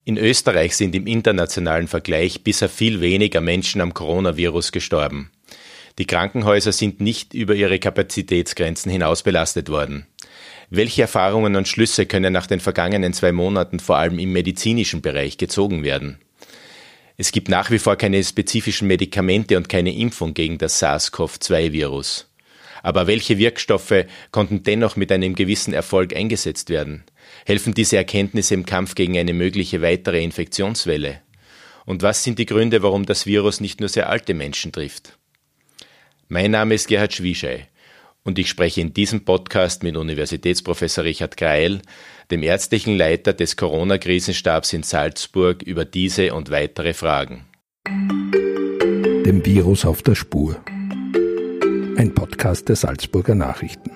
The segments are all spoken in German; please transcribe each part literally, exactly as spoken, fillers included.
In Österreich sind im internationalen Vergleich bisher viel weniger Menschen am Coronavirus gestorben. Die Krankenhäuser sind nicht über ihre Kapazitätsgrenzen hinaus belastet worden. Welche Erfahrungen und Schlüsse können nach den vergangenen zwei Monaten vor allem im medizinischen Bereich gezogen werden? Es gibt nach wie vor keine spezifischen Medikamente und keine Impfung gegen das SARS-C o V zwei Virus. Aber welche Wirkstoffe konnten dennoch mit einem gewissen Erfolg eingesetzt werden? Helfen diese Erkenntnisse im Kampf gegen eine mögliche weitere Infektionswelle? Und was sind die Gründe, warum das Virus nicht nur sehr alte Menschen trifft? Mein Name ist Gerhard Schwischey und ich spreche in diesem Podcast mit Universitätsprofessor Richard Kreil, dem ärztlichen Leiter des Corona-Krisenstabs in Salzburg, über diese und weitere Fragen. Dem Virus auf der Spur. Ein Podcast der Salzburger Nachrichten.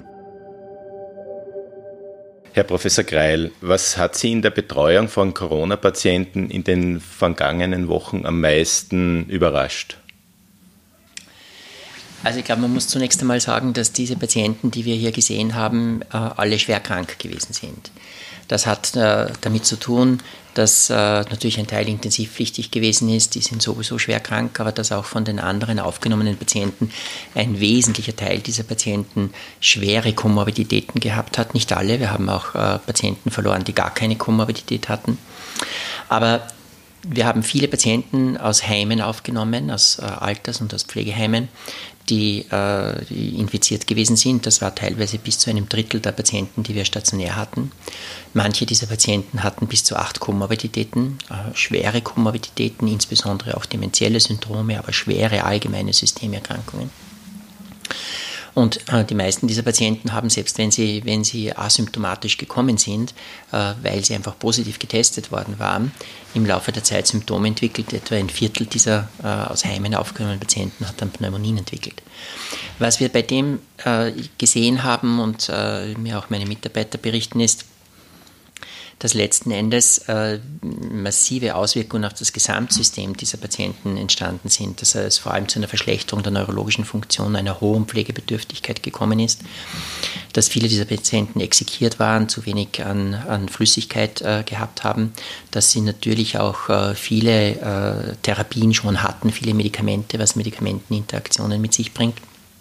Herr Professor Kreil, was hat Sie in der Betreuung von Corona-Patienten in den vergangenen Wochen am meisten überrascht? Also ich glaube, man muss zunächst einmal sagen, dass diese Patienten, die wir hier gesehen haben, alle schwer krank gewesen sind. Das hat äh, damit zu tun, dass äh, natürlich ein Teil intensivpflichtig gewesen ist, die sind sowieso schwer krank, aber dass auch von den anderen aufgenommenen Patienten ein wesentlicher Teil dieser Patienten schwere Komorbiditäten gehabt hat. Nicht alle, wir haben auch äh, Patienten verloren, die gar keine Komorbidität hatten. Aber wir haben viele Patienten aus Heimen aufgenommen, aus äh, Alters- und aus Pflegeheimen, die, äh, die infiziert gewesen sind. Das war teilweise bis zu einem Drittel der Patienten, die wir stationär hatten. Manche dieser Patienten hatten bis zu acht Komorbiditäten, äh, schwere Komorbiditäten, insbesondere auch dementielle Syndrome, aber schwere allgemeine Systemerkrankungen. Und äh, die meisten dieser Patienten haben, selbst wenn sie, wenn sie asymptomatisch gekommen sind, äh, weil sie einfach positiv getestet worden waren, im Laufe der Zeit Symptome entwickelt. Etwa ein Viertel dieser äh, aus Heimen aufgenommenen Patienten hat dann Pneumonien entwickelt. Was wir bei dem äh, gesehen haben und äh, mir auch meine Mitarbeiter berichten ist, dass letzten Endes äh, massive Auswirkungen auf das Gesamtsystem dieser Patienten entstanden sind, dass es vor allem zu einer Verschlechterung der neurologischen Funktion, einer hohen Pflegebedürftigkeit gekommen ist, dass viele dieser Patienten exekiert waren, zu wenig an, an Flüssigkeit äh, gehabt haben, dass sie natürlich auch äh, viele äh, Therapien schon hatten, viele Medikamente, was Medikamenteninteraktionen mit sich bringt.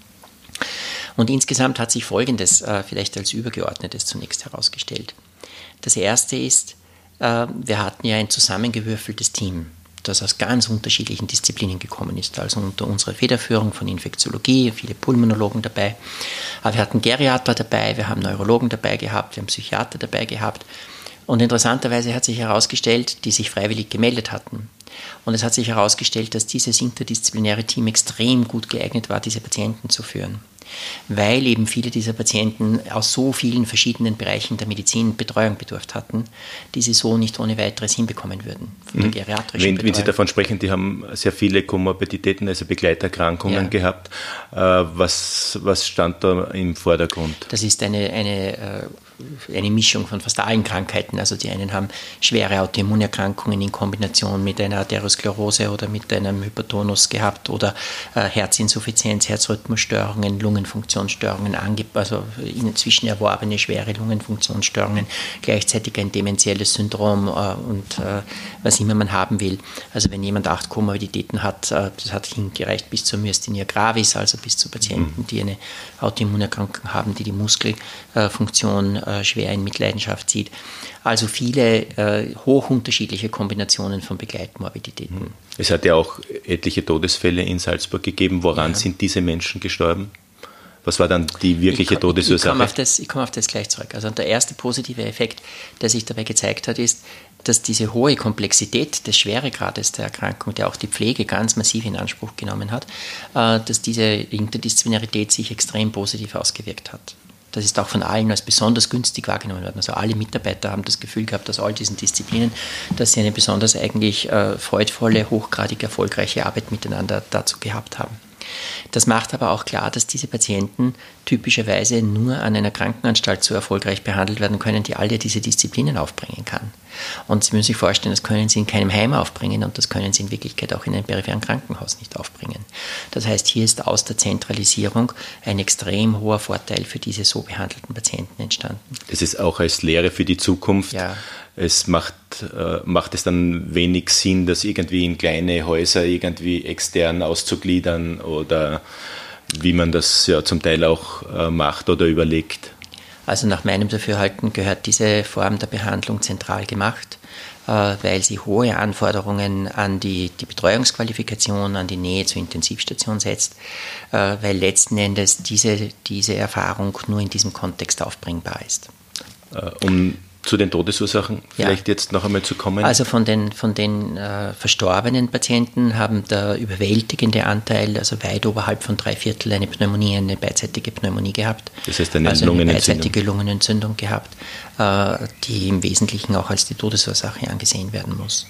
Und insgesamt hat sich Folgendes äh, vielleicht als Übergeordnetes zunächst herausgestellt. Das erste ist, äh, wir hatten ja ein zusammengewürfeltes Team, das aus ganz unterschiedlichen Disziplinen gekommen ist. Also unter unserer Federführung von Infektiologie, viele Pulmonologen dabei. Aber wir hatten Geriater dabei, wir haben Neurologen dabei gehabt, wir haben Psychiater dabei gehabt. Und interessanterweise hat sich herausgestellt, die sich freiwillig gemeldet hatten. Und es hat sich herausgestellt, dass dieses interdisziplinäre Team extrem gut geeignet war, diese Patienten zu führen. Weil eben viele dieser Patienten aus so vielen verschiedenen Bereichen der Medizin Betreuung bedurft hatten, die sie so nicht ohne weiteres hinbekommen würden. Von der geriatrischen wenn, Betreuung. wenn Sie davon sprechen, die haben sehr viele Komorbiditäten, also Begleiterkrankungen ja. gehabt. Äh, was, was stand da im Vordergrund? Das ist eine, eine, eine Mischung von fast allen Krankheiten. Also die einen haben schwere Autoimmunerkrankungen in Kombination mit einer Arteriosklerose oder mit einem Hypertonus gehabt oder äh, Herzinsuffizienz, Herzrhythmusstörungen, Lungenfunktionsstörungen, also inzwischen erworbene schwere Lungenfunktionsstörungen, gleichzeitig ein dementielles Syndrom äh, und äh, was immer man haben will. Also wenn jemand acht Komorbiditäten hat, äh, das hat hingereicht bis zur Myasthenia gravis, also bis zu Patienten, die eine Autoimmunerkrankung haben, die die Muskelfunktion äh, schwer in Mitleidenschaft zieht. Also viele äh, hochunterschiedliche Kombinationen von Begleitmorbiditäten. Es hat ja auch etliche Todesfälle in Salzburg gegeben. Woran ja. sind diese Menschen gestorben? Was war dann die wirkliche ich, Todesursache? Ich komme auf das, ich komme auf das gleich zurück. Also der erste positive Effekt, der sich dabei gezeigt hat, ist, dass diese hohe Komplexität des Schweregrades der Erkrankung, der auch die Pflege ganz massiv in Anspruch genommen hat, äh, dass diese Interdisziplinarität sich extrem positiv ausgewirkt hat. Das ist auch von allen als besonders günstig wahrgenommen worden. Also alle Mitarbeiter haben das Gefühl gehabt, aus all diesen Disziplinen, dass sie eine besonders eigentlich äh, freudvolle, hochgradig erfolgreiche Arbeit miteinander dazu gehabt haben. Das macht aber auch klar, dass diese Patienten typischerweise nur an einer Krankenanstalt so erfolgreich behandelt werden können, die alle diese Disziplinen aufbringen kann. Und Sie müssen sich vorstellen, das können Sie in keinem Heim aufbringen und das können Sie in Wirklichkeit auch in einem peripheren Krankenhaus nicht aufbringen. Das heißt, hier ist aus der Zentralisierung ein extrem hoher Vorteil für diese so behandelten Patienten entstanden. Das ist auch als Lehre für die Zukunft. Ja. es macht, äh, macht es dann wenig Sinn, das irgendwie in kleine Häuser irgendwie extern auszugliedern oder wie man das ja zum Teil auch äh, macht oder überlegt? Also nach meinem Dafürhalten gehört diese Form der Behandlung zentral gemacht, äh, weil sie hohe Anforderungen an die, die Betreuungsqualifikation, an die Nähe zur Intensivstation setzt, äh, weil letzten Endes diese, diese Erfahrung nur in diesem Kontext aufbringbar ist. Äh, um zu den Todesursachen vielleicht ja. jetzt noch einmal zu kommen? Also von den, von den äh, verstorbenen Patienten haben der überwältigende Anteil, also weit oberhalb von drei Viertel, eine Pneumonie, eine beidseitige Pneumonie gehabt. Das heißt eine also Lungenentzündung. Eine beidseitige Lungenentzündung gehabt, äh, die im Wesentlichen auch als die Todesursache angesehen werden muss.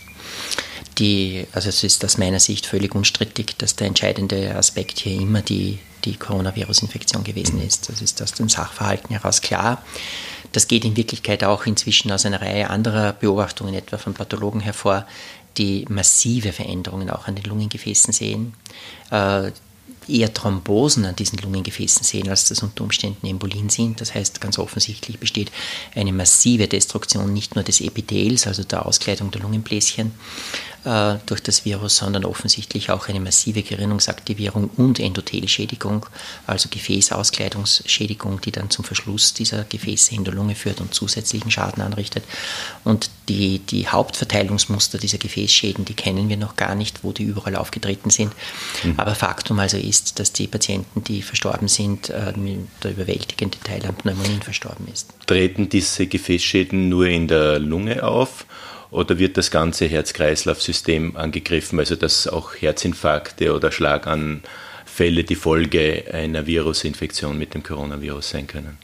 Die, also es ist aus meiner Sicht völlig unstrittig, dass der entscheidende Aspekt hier immer die, die Coronavirus-Infektion gewesen ist. Das ist aus dem Sachverhalten heraus klar. Das geht in Wirklichkeit auch inzwischen aus einer Reihe anderer Beobachtungen, etwa von Pathologen hervor, die massive Veränderungen auch an den Lungengefäßen sehen, äh, eher Thrombosen an diesen Lungengefäßen sehen, als das unter Umständen Embolien sind. Das heißt, ganz offensichtlich besteht eine massive Destruktion nicht nur des Epithels, also der Auskleidung der Lungenbläschen, äh, durch das Virus, sondern offensichtlich auch eine massive Gerinnungsaktivierung und Endothelschädigung, also Gefäßauskleidungsschädigung, die dann zum Verschluss dieser Gefäße in der Lunge führt und zusätzlichen Schaden anrichtet. Und die, die Hauptverteilungsmuster dieser Gefäßschäden, die kennen wir noch gar nicht, wo die überall aufgetreten sind. Mhm. Aber Faktum also ist, dass die Patienten, die verstorben sind, äh, der überwältigende Teil an Pneumonien verstorben ist. Treten diese Gefäßschäden nur in der Lunge auf? Oder wird das ganze Herz-Kreislauf-System angegriffen, also dass auch Herzinfarkte oder Schlaganfälle die Folge einer Virusinfektion mit dem Coronavirus sein können?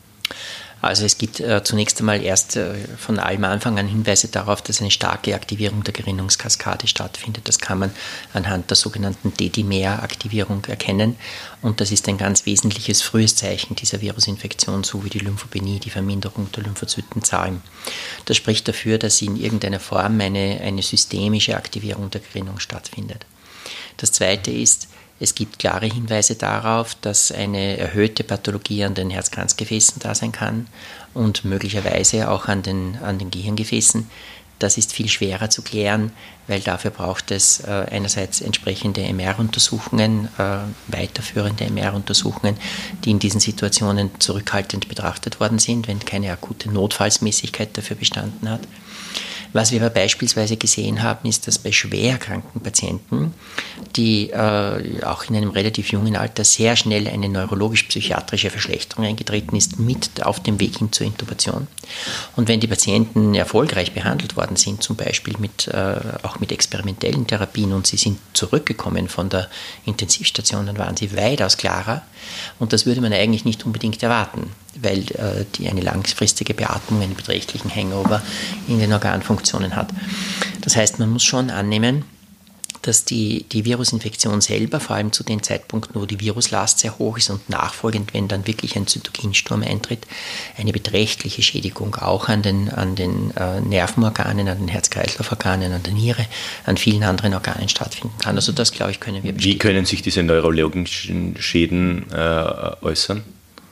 Also es gibt äh, zunächst einmal erst äh, von allem Anfang an Hinweise darauf, dass eine starke Aktivierung der Gerinnungskaskade stattfindet. Das kann man anhand der sogenannten D-Dimer-Aktivierung erkennen. Und das ist ein ganz wesentliches frühes Zeichen dieser Virusinfektion, so wie die Lymphopenie, die Verminderung der Lymphozytenzahlen. Das spricht dafür, dass in irgendeiner Form eine, eine systemische Aktivierung der Gerinnung stattfindet. Das Zweite ist, es gibt klare Hinweise darauf, dass eine erhöhte Pathologie an den Herz-Kranzgefäßen da sein kann und möglicherweise auch an den, an den Gehirngefäßen. Das ist viel schwerer zu klären, weil dafür braucht es äh, einerseits entsprechende M R-Untersuchungen, äh, weiterführende M R-Untersuchungen, die in diesen Situationen zurückhaltend betrachtet worden sind, wenn keine akute Notfallsmäßigkeit dafür bestanden hat. Was wir aber beispielsweise gesehen haben, ist, dass bei schwerkranken Patienten, die äh, auch in einem relativ jungen Alter sehr schnell eine neurologisch-psychiatrische Verschlechterung eingetreten ist, mit auf dem Weg hin zur Intubation. Und wenn die Patienten erfolgreich behandelt worden sind, zum Beispiel mit, äh, auch mit experimentellen Therapien, und sie sind zurückgekommen von der Intensivstation, dann waren sie weitaus klarer. Und das würde man eigentlich nicht unbedingt erwarten, weil äh, die eine langfristige Beatmung einen beträchtlichen Hangover in den Organfunktionen hat. Das heißt, man muss schon annehmen, dass die, die Virusinfektion selber, vor allem zu den Zeitpunkten, wo die Viruslast sehr hoch ist und nachfolgend, wenn dann wirklich ein Zytokinsturm eintritt, eine beträchtliche Schädigung auch an den, an den äh, Nervenorganen, an den Herz-Kreislauf-Organen, an der Niere, an vielen anderen Organen stattfinden kann. Also das, glaube ich, können wir bestätigen. Wie können sich diese neurologischen Schäden äh, äußern?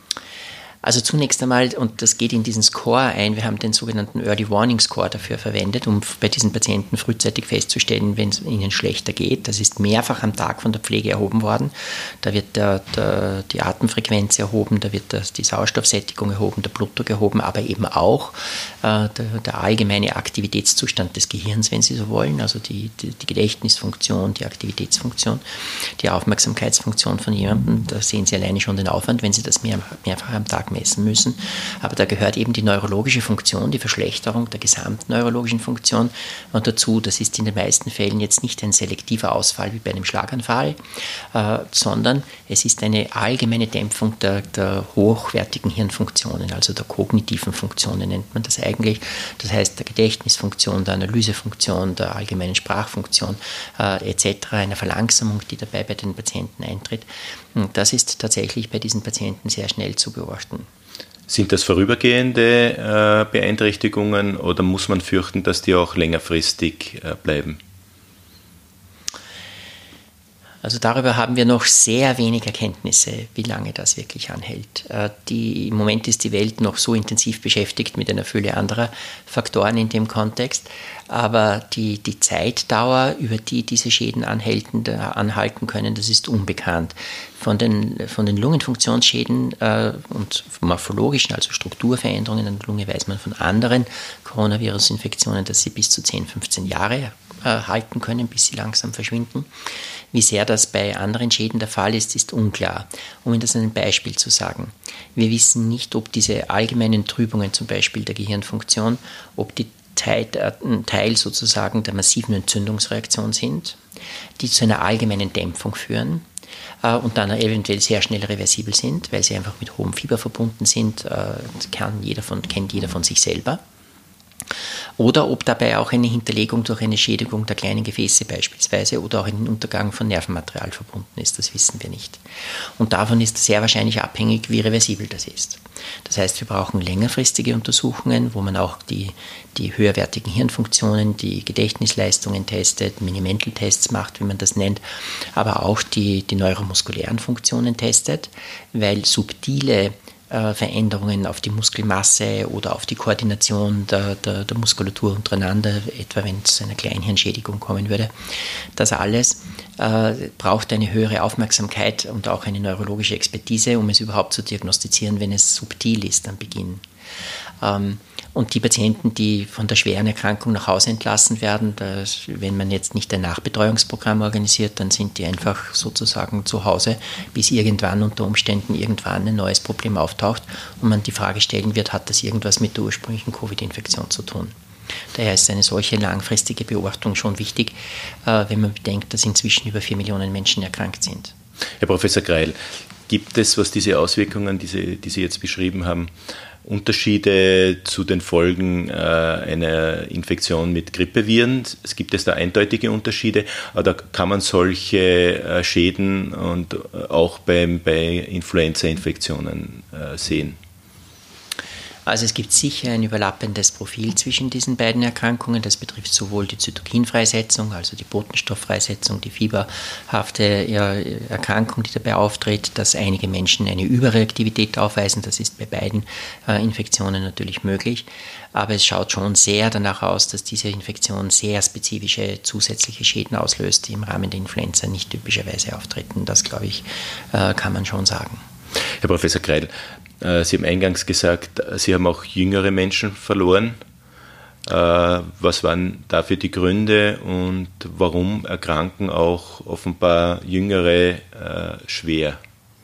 Also zunächst einmal, und das geht in diesen Score ein, wir haben den sogenannten Early Warning Score dafür verwendet, um bei diesen Patienten frühzeitig festzustellen, wenn es ihnen schlechter geht. Das ist mehrfach am Tag von der Pflege erhoben worden. Da wird der, der, die Atemfrequenz erhoben, da wird das, die Sauerstoffsättigung erhoben, der Blutdruck erhoben, aber eben auch äh, der, der allgemeine Aktivitätszustand des Gehirns, wenn Sie so wollen, also die, die, die Gedächtnisfunktion, die Aktivitätsfunktion, die Aufmerksamkeitsfunktion von jemandem. Da sehen Sie alleine schon den Aufwand, wenn Sie das mehr, mehrfach am Tag messen müssen. Aber da gehört eben die neurologische Funktion, die Verschlechterung der gesamten neurologischen Funktion und dazu. Das ist in den meisten Fällen jetzt nicht ein selektiver Ausfall wie bei einem Schlaganfall, äh, sondern es ist eine allgemeine Dämpfung der, der hochwertigen Hirnfunktionen, also der kognitiven Funktionen nennt man das eigentlich. Das heißt der Gedächtnisfunktion, der Analysefunktion, der allgemeinen Sprachfunktion äh, et cetera, eine Verlangsamung, die dabei bei den Patienten eintritt. Und das ist tatsächlich bei diesen Patienten sehr schnell zu beobachten. Sind das vorübergehende äh, Beeinträchtigungen oder muss man fürchten, dass die auch längerfristig äh, bleiben? Also darüber haben wir noch sehr wenig Erkenntnisse, wie lange das wirklich anhält. Die, im Moment ist die Welt noch so intensiv beschäftigt mit einer Fülle anderer Faktoren in dem Kontext, aber die, die Zeitdauer, über die diese Schäden anhalten, anhalten können, das ist unbekannt. Von den, von den Lungenfunktionsschäden äh, und morphologischen, also Strukturveränderungen an der Lunge, weiß man von anderen Coronavirus-Infektionen, dass sie bis zu zehn, fünfzehn Jahre äh, halten können, bis sie langsam verschwinden. Wie sehr das bei anderen Schäden der Fall ist, ist unklar. Um Ihnen das an einem Beispiel zu sagen. Wir wissen nicht, ob diese allgemeinen Trübungen, zum Beispiel der Gehirnfunktion, ob die ein Teil sozusagen der massiven Entzündungsreaktion sind, die zu einer allgemeinen Dämpfung führen und dann eventuell sehr schnell reversibel sind, weil sie einfach mit hohem Fieber verbunden sind, kann jeder von, kennt jeder von sich selber. Oder ob dabei auch eine Hinterlegung durch eine Schädigung der kleinen Gefäße beispielsweise oder auch ein Untergang von Nervenmaterial verbunden ist, das wissen wir nicht. Und davon ist sehr wahrscheinlich abhängig, wie reversibel das ist. Das heißt, wir brauchen längerfristige Untersuchungen, wo man auch die, die höherwertigen Hirnfunktionen, die Gedächtnisleistungen testet, Mini-Mental-Tests macht, wie man das nennt, aber auch die, die neuromuskulären Funktionen testet, weil subtile Veränderungen auf die Muskelmasse oder auf die Koordination der, der, der Muskulatur untereinander, etwa wenn es zu einer Kleinhirnschädigung kommen würde. Das alles äh, braucht eine höhere Aufmerksamkeit und auch eine neurologische Expertise, um es überhaupt zu diagnostizieren, wenn es subtil ist am Beginn. Ähm, Und die Patienten, die von der schweren Erkrankung nach Hause entlassen werden, das, wenn man jetzt nicht ein Nachbetreuungsprogramm organisiert, dann sind die einfach sozusagen zu Hause, bis irgendwann unter Umständen irgendwann ein neues Problem auftaucht und man die Frage stellen wird, hat das irgendwas mit der ursprünglichen Covid-Infektion zu tun? Daher ist eine solche langfristige Beobachtung schon wichtig, äh, wenn man bedenkt, dass inzwischen über vier Millionen Menschen erkrankt sind. Herr Professor Greil, gibt es, was diese Auswirkungen, diese, die Sie jetzt beschrieben haben, Unterschiede zu den Folgen äh, einer Infektion mit Grippeviren? Es gibt es da eindeutige Unterschiede, oder kann man solche äh, Schäden und äh, auch beim, bei Influenza-Infektionen äh, sehen? Also es gibt sicher ein überlappendes Profil zwischen diesen beiden Erkrankungen. Das betrifft sowohl die Zytokinfreisetzung, also die Botenstofffreisetzung, die fieberhafte Erkrankung, die dabei auftritt, dass einige Menschen eine Überreaktivität aufweisen. Das ist bei beiden äh, Infektionen natürlich möglich. Aber es schaut schon sehr danach aus, dass diese Infektion sehr spezifische zusätzliche Schäden auslöst, die im Rahmen der Influenza nicht typischerweise auftreten. Das, glaube ich, äh, kann man schon sagen. Herr Professor Greil, Sie haben eingangs gesagt, Sie haben auch jüngere Menschen verloren. Was waren dafür die Gründe und warum erkranken auch offenbar Jüngere schwer?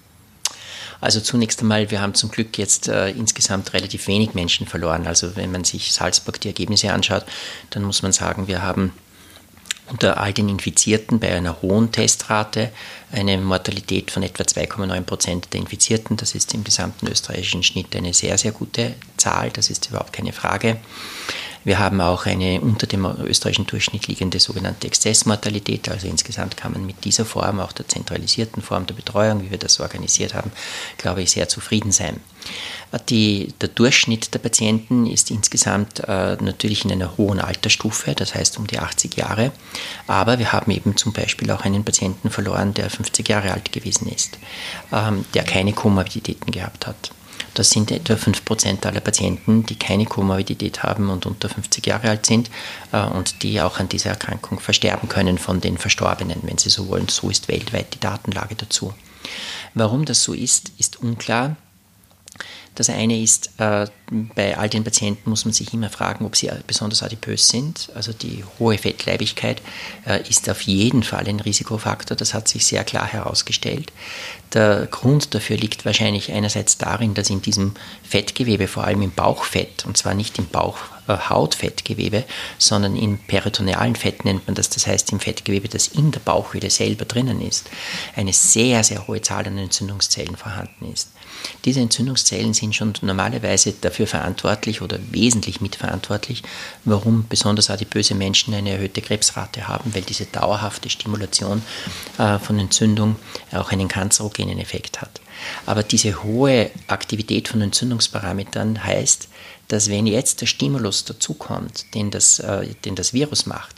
Also zunächst einmal, wir haben zum Glück jetzt äh, insgesamt relativ wenig Menschen verloren. Also wenn man sich Salzburg die Ergebnisse anschaut, dann muss man sagen, wir haben unter all den Infizierten bei einer hohen Testrate eine Mortalität von etwa zwei Komma neun Prozent der Infizierten. Das ist im gesamten österreichischen Schnitt eine sehr, sehr gute Zahl. Das ist überhaupt keine Frage. Wir haben auch eine unter dem österreichischen Durchschnitt liegende sogenannte Exzessmortalität. Also insgesamt kann man mit dieser Form, auch der zentralisierten Form der Betreuung, wie wir das organisiert haben, glaube ich, sehr zufrieden sein. Die, der Durchschnitt der Patienten ist insgesamt äh, natürlich in einer hohen Altersstufe, das heißt um die achtzig Jahre. Aber wir haben eben zum Beispiel auch einen Patienten verloren, der fünfzig Jahre alt gewesen ist, ähm, der keine Komorbiditäten gehabt hat. Das sind etwa fünf Prozent aller Patienten, die keine Komorbidität haben und unter fünfzig Jahre alt sind äh, und die auch an dieser Erkrankung versterben können von den Verstorbenen, wenn Sie so wollen. So ist weltweit die Datenlage dazu. Warum das so ist, ist unklar. Das eine ist, äh, bei all den Patienten muss man sich immer fragen, ob sie besonders adipös sind. Also die hohe Fettleibigkeit äh, ist auf jeden Fall ein Risikofaktor, das hat sich sehr klar herausgestellt. Der Grund dafür liegt wahrscheinlich einerseits darin, dass in diesem Fettgewebe, vor allem im Bauchfett, und zwar nicht im Bauchhautfettgewebe, sondern im peritonealen Fett nennt man das, das heißt im Fettgewebe, das in der Bauchhöhle selber drinnen ist, eine sehr, sehr hohe Zahl an Entzündungszellen vorhanden ist. Diese Entzündungszellen sind schon normalerweise dafür verantwortlich oder wesentlich mitverantwortlich, warum besonders adipöse Menschen eine erhöhte Krebsrate haben, weil diese dauerhafte Stimulation äh, von Entzündung auch einen kanzerogenen Effekt hat. Aber diese hohe Aktivität von Entzündungsparametern heißt, dass wenn jetzt der Stimulus dazukommt, den das, äh, den das Virus macht,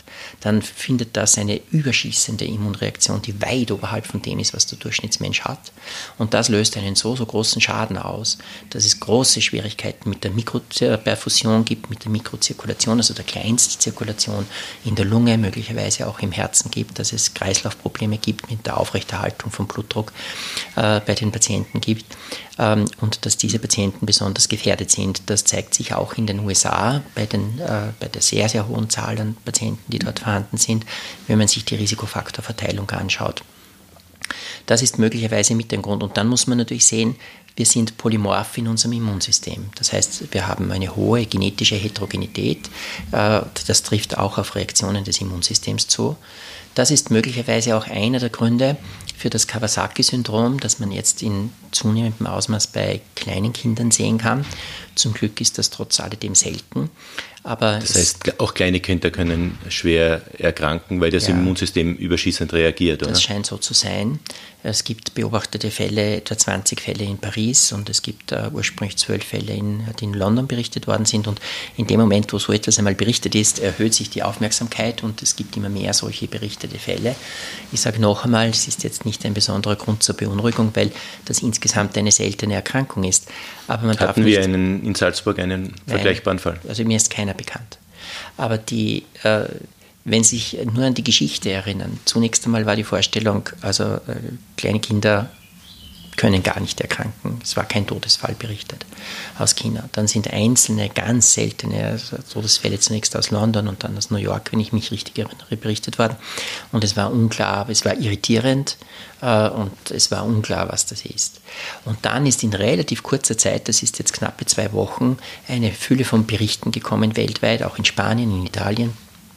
dann findet das eine überschießende Immunreaktion, die weit oberhalb von dem ist, was der Durchschnittsmensch hat. Und das löst einen so, so großen Schaden aus, dass es große Schwierigkeiten mit der Mikroperfusion gibt, mit der Mikrozirkulation, also der Kleinstzirkulation in der Lunge, möglicherweise auch im Herzen gibt, dass es Kreislaufprobleme gibt mit der Aufrechterhaltung von Blutdruck äh, bei den Patienten gibt ähm, und dass diese Patienten besonders gefährdet sind. Das zeigt sich auch in den U S A bei, den, äh, bei der sehr, sehr hohen Zahl an Patienten, die dort vorhanden sind, wenn man sich die Risikofaktorverteilung anschaut. Das ist möglicherweise mit dem Grund. Und dann muss man natürlich sehen, wir sind polymorph in unserem Immunsystem. Das heißt, wir haben eine hohe genetische Heterogenität. Das trifft auch auf Reaktionen des Immunsystems zu. Das ist möglicherweise auch einer der Gründe für das Kawasaki-Syndrom, das man jetzt in zunehmendem Ausmaß bei kleinen Kindern sehen kann. Zum Glück ist das trotz alledem selten. Aber das heißt, auch kleine Kinder können schwer erkranken, weil das ja, Immunsystem überschießend reagiert, oder? Das scheint so zu sein. Es gibt beobachtete Fälle, etwa zwanzig Fälle in Paris und es gibt uh, ursprünglich zwölf Fälle, in, die in London berichtet worden sind. Und in dem Moment, wo so etwas einmal berichtet ist, erhöht sich die Aufmerksamkeit und es gibt immer mehr solche berichtete Fälle. Ich sage noch einmal, es ist jetzt nicht ein besonderer Grund zur Beunruhigung, weil das insgesamt eine seltene Erkrankung ist. Aber man Hatten darf nicht, wir einen, in Salzburg einen nein, vergleichbaren Fall? Also mir ist keiner bekannt. Aber die, äh, wenn Sie sich nur an die Geschichte erinnern, zunächst einmal war die Vorstellung, also äh, kleine Kinder können gar nicht erkranken. Es war kein Todesfall berichtet aus China. Dann sind einzelne, ganz seltene Todesfälle zunächst aus London und dann aus New York, wenn ich mich richtig erinnere, berichtet worden. Und es war unklar, es war irritierend äh, und es war unklar, was das ist. Und dann ist in relativ kurzer Zeit, das ist jetzt knappe zwei Wochen, eine Fülle von Berichten gekommen weltweit, auch in Spanien, in Italien,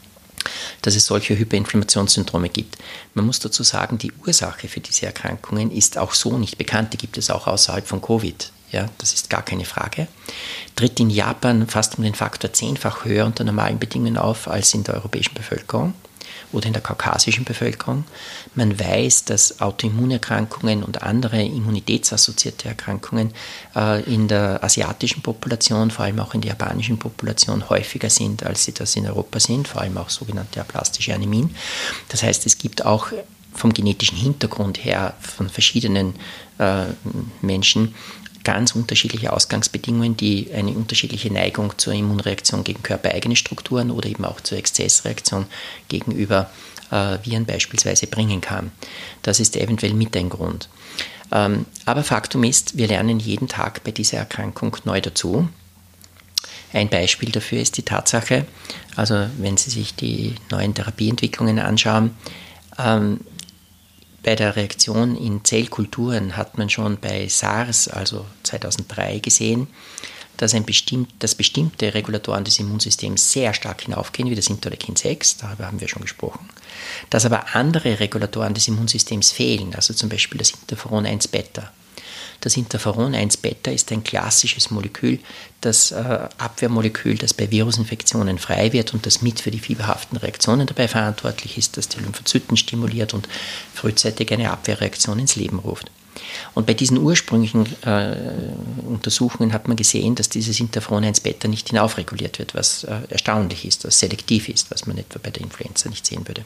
dass es solche Hyperinflammationssyndrome gibt. Man muss dazu sagen, die Ursache für diese Erkrankungen ist auch so nicht bekannt. Die gibt es auch außerhalb von Covid. Ja, das ist gar keine Frage. Tritt in Japan fast um den Faktor zehnfach höher unter normalen Bedingungen auf als in der europäischen Bevölkerung oder in der kaukasischen Bevölkerung. Man weiß, dass Autoimmunerkrankungen und andere immunitätsassoziierte Erkrankungen äh, in der asiatischen Population, vor allem auch in der japanischen Population, häufiger sind, als sie das in Europa sind, vor allem auch sogenannte aplastische Anämien. Das heißt, es gibt auch vom genetischen Hintergrund her von verschiedenen äh, Menschen ganz unterschiedliche Ausgangsbedingungen, die eine unterschiedliche Neigung zur Immunreaktion gegen körpereigene Strukturen oder eben auch zur Exzessreaktion gegenüber äh, Viren beispielsweise bringen kann. Das ist eventuell mit ein Grund. Ähm, aber Faktum ist, wir lernen jeden Tag bei dieser Erkrankung neu dazu. Ein Beispiel dafür ist die Tatsache, also wenn Sie sich die neuen Therapieentwicklungen anschauen, ähm, bei der Reaktion in Zellkulturen hat man schon bei SARS, also zweitausenddrei, gesehen, dass, ein bestimmt, dass bestimmte Regulatoren des Immunsystems sehr stark hinaufgehen, wie das Interleukin sechs, darüber haben wir schon gesprochen, dass aber andere Regulatoren des Immunsystems fehlen, also zum Beispiel das Interferon eins Beta. Das Interferon eins Beta ist ein klassisches Molekül, das äh, Abwehrmolekül, das bei Virusinfektionen frei wird und das mit für die fieberhaften Reaktionen dabei verantwortlich ist, das die Lymphozyten stimuliert und frühzeitig eine Abwehrreaktion ins Leben ruft. Und bei diesen ursprünglichen äh, Untersuchungen hat man gesehen, dass dieses Interferon eins Beta nicht hinaufreguliert wird, was äh, erstaunlich ist, was selektiv ist, was man etwa bei der Influenza nicht sehen würde.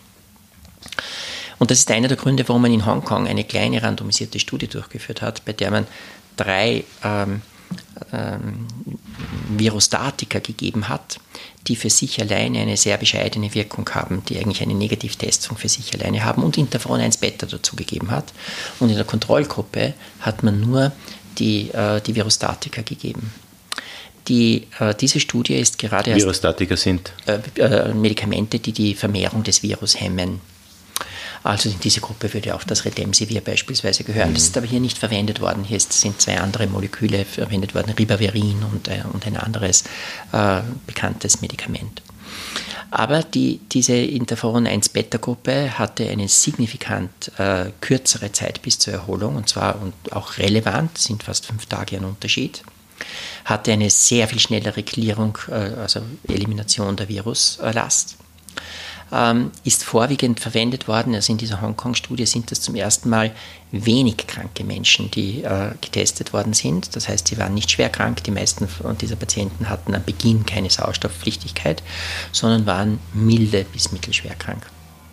Und das ist einer der Gründe, warum man in Hongkong eine kleine randomisierte Studie durchgeführt hat, bei der man drei ähm, ähm, Virostatika gegeben hat, die für sich alleine eine sehr bescheidene Wirkung haben, die eigentlich eine Negativtestung für sich alleine haben und Interferon eins Beta dazu gegeben hat. Und in der Kontrollgruppe hat man nur die, äh, die Virostatika gegeben. Die, äh, diese Studie ist gerade erst... Virostatika sind? Äh, äh, Medikamente, die die Vermehrung des Virus hemmen. Also in diese Gruppe würde auch das Remdesivir beispielsweise gehören. Das ist aber hier nicht verwendet worden. Hier ist, sind zwei andere Moleküle verwendet worden, Ribavirin und, äh, und ein anderes äh, bekanntes Medikament. Aber die, diese Interferon eins Beta Gruppe hatte eine signifikant äh, kürzere Zeit bis zur Erholung, und zwar und auch relevant, sind fast fünf Tage ein Unterschied, hatte eine sehr viel schnellere Klärung, äh, also Elimination der Viruslast. ähm, ist vorwiegend verwendet worden. Also in dieser Hongkong-Studie sind das zum ersten Mal wenig kranke Menschen, die äh, getestet worden sind. Das heißt, sie waren nicht schwer krank. Die meisten dieser Patienten hatten am Beginn keine Sauerstoffpflichtigkeit, sondern waren milde bis mittelschwer krank.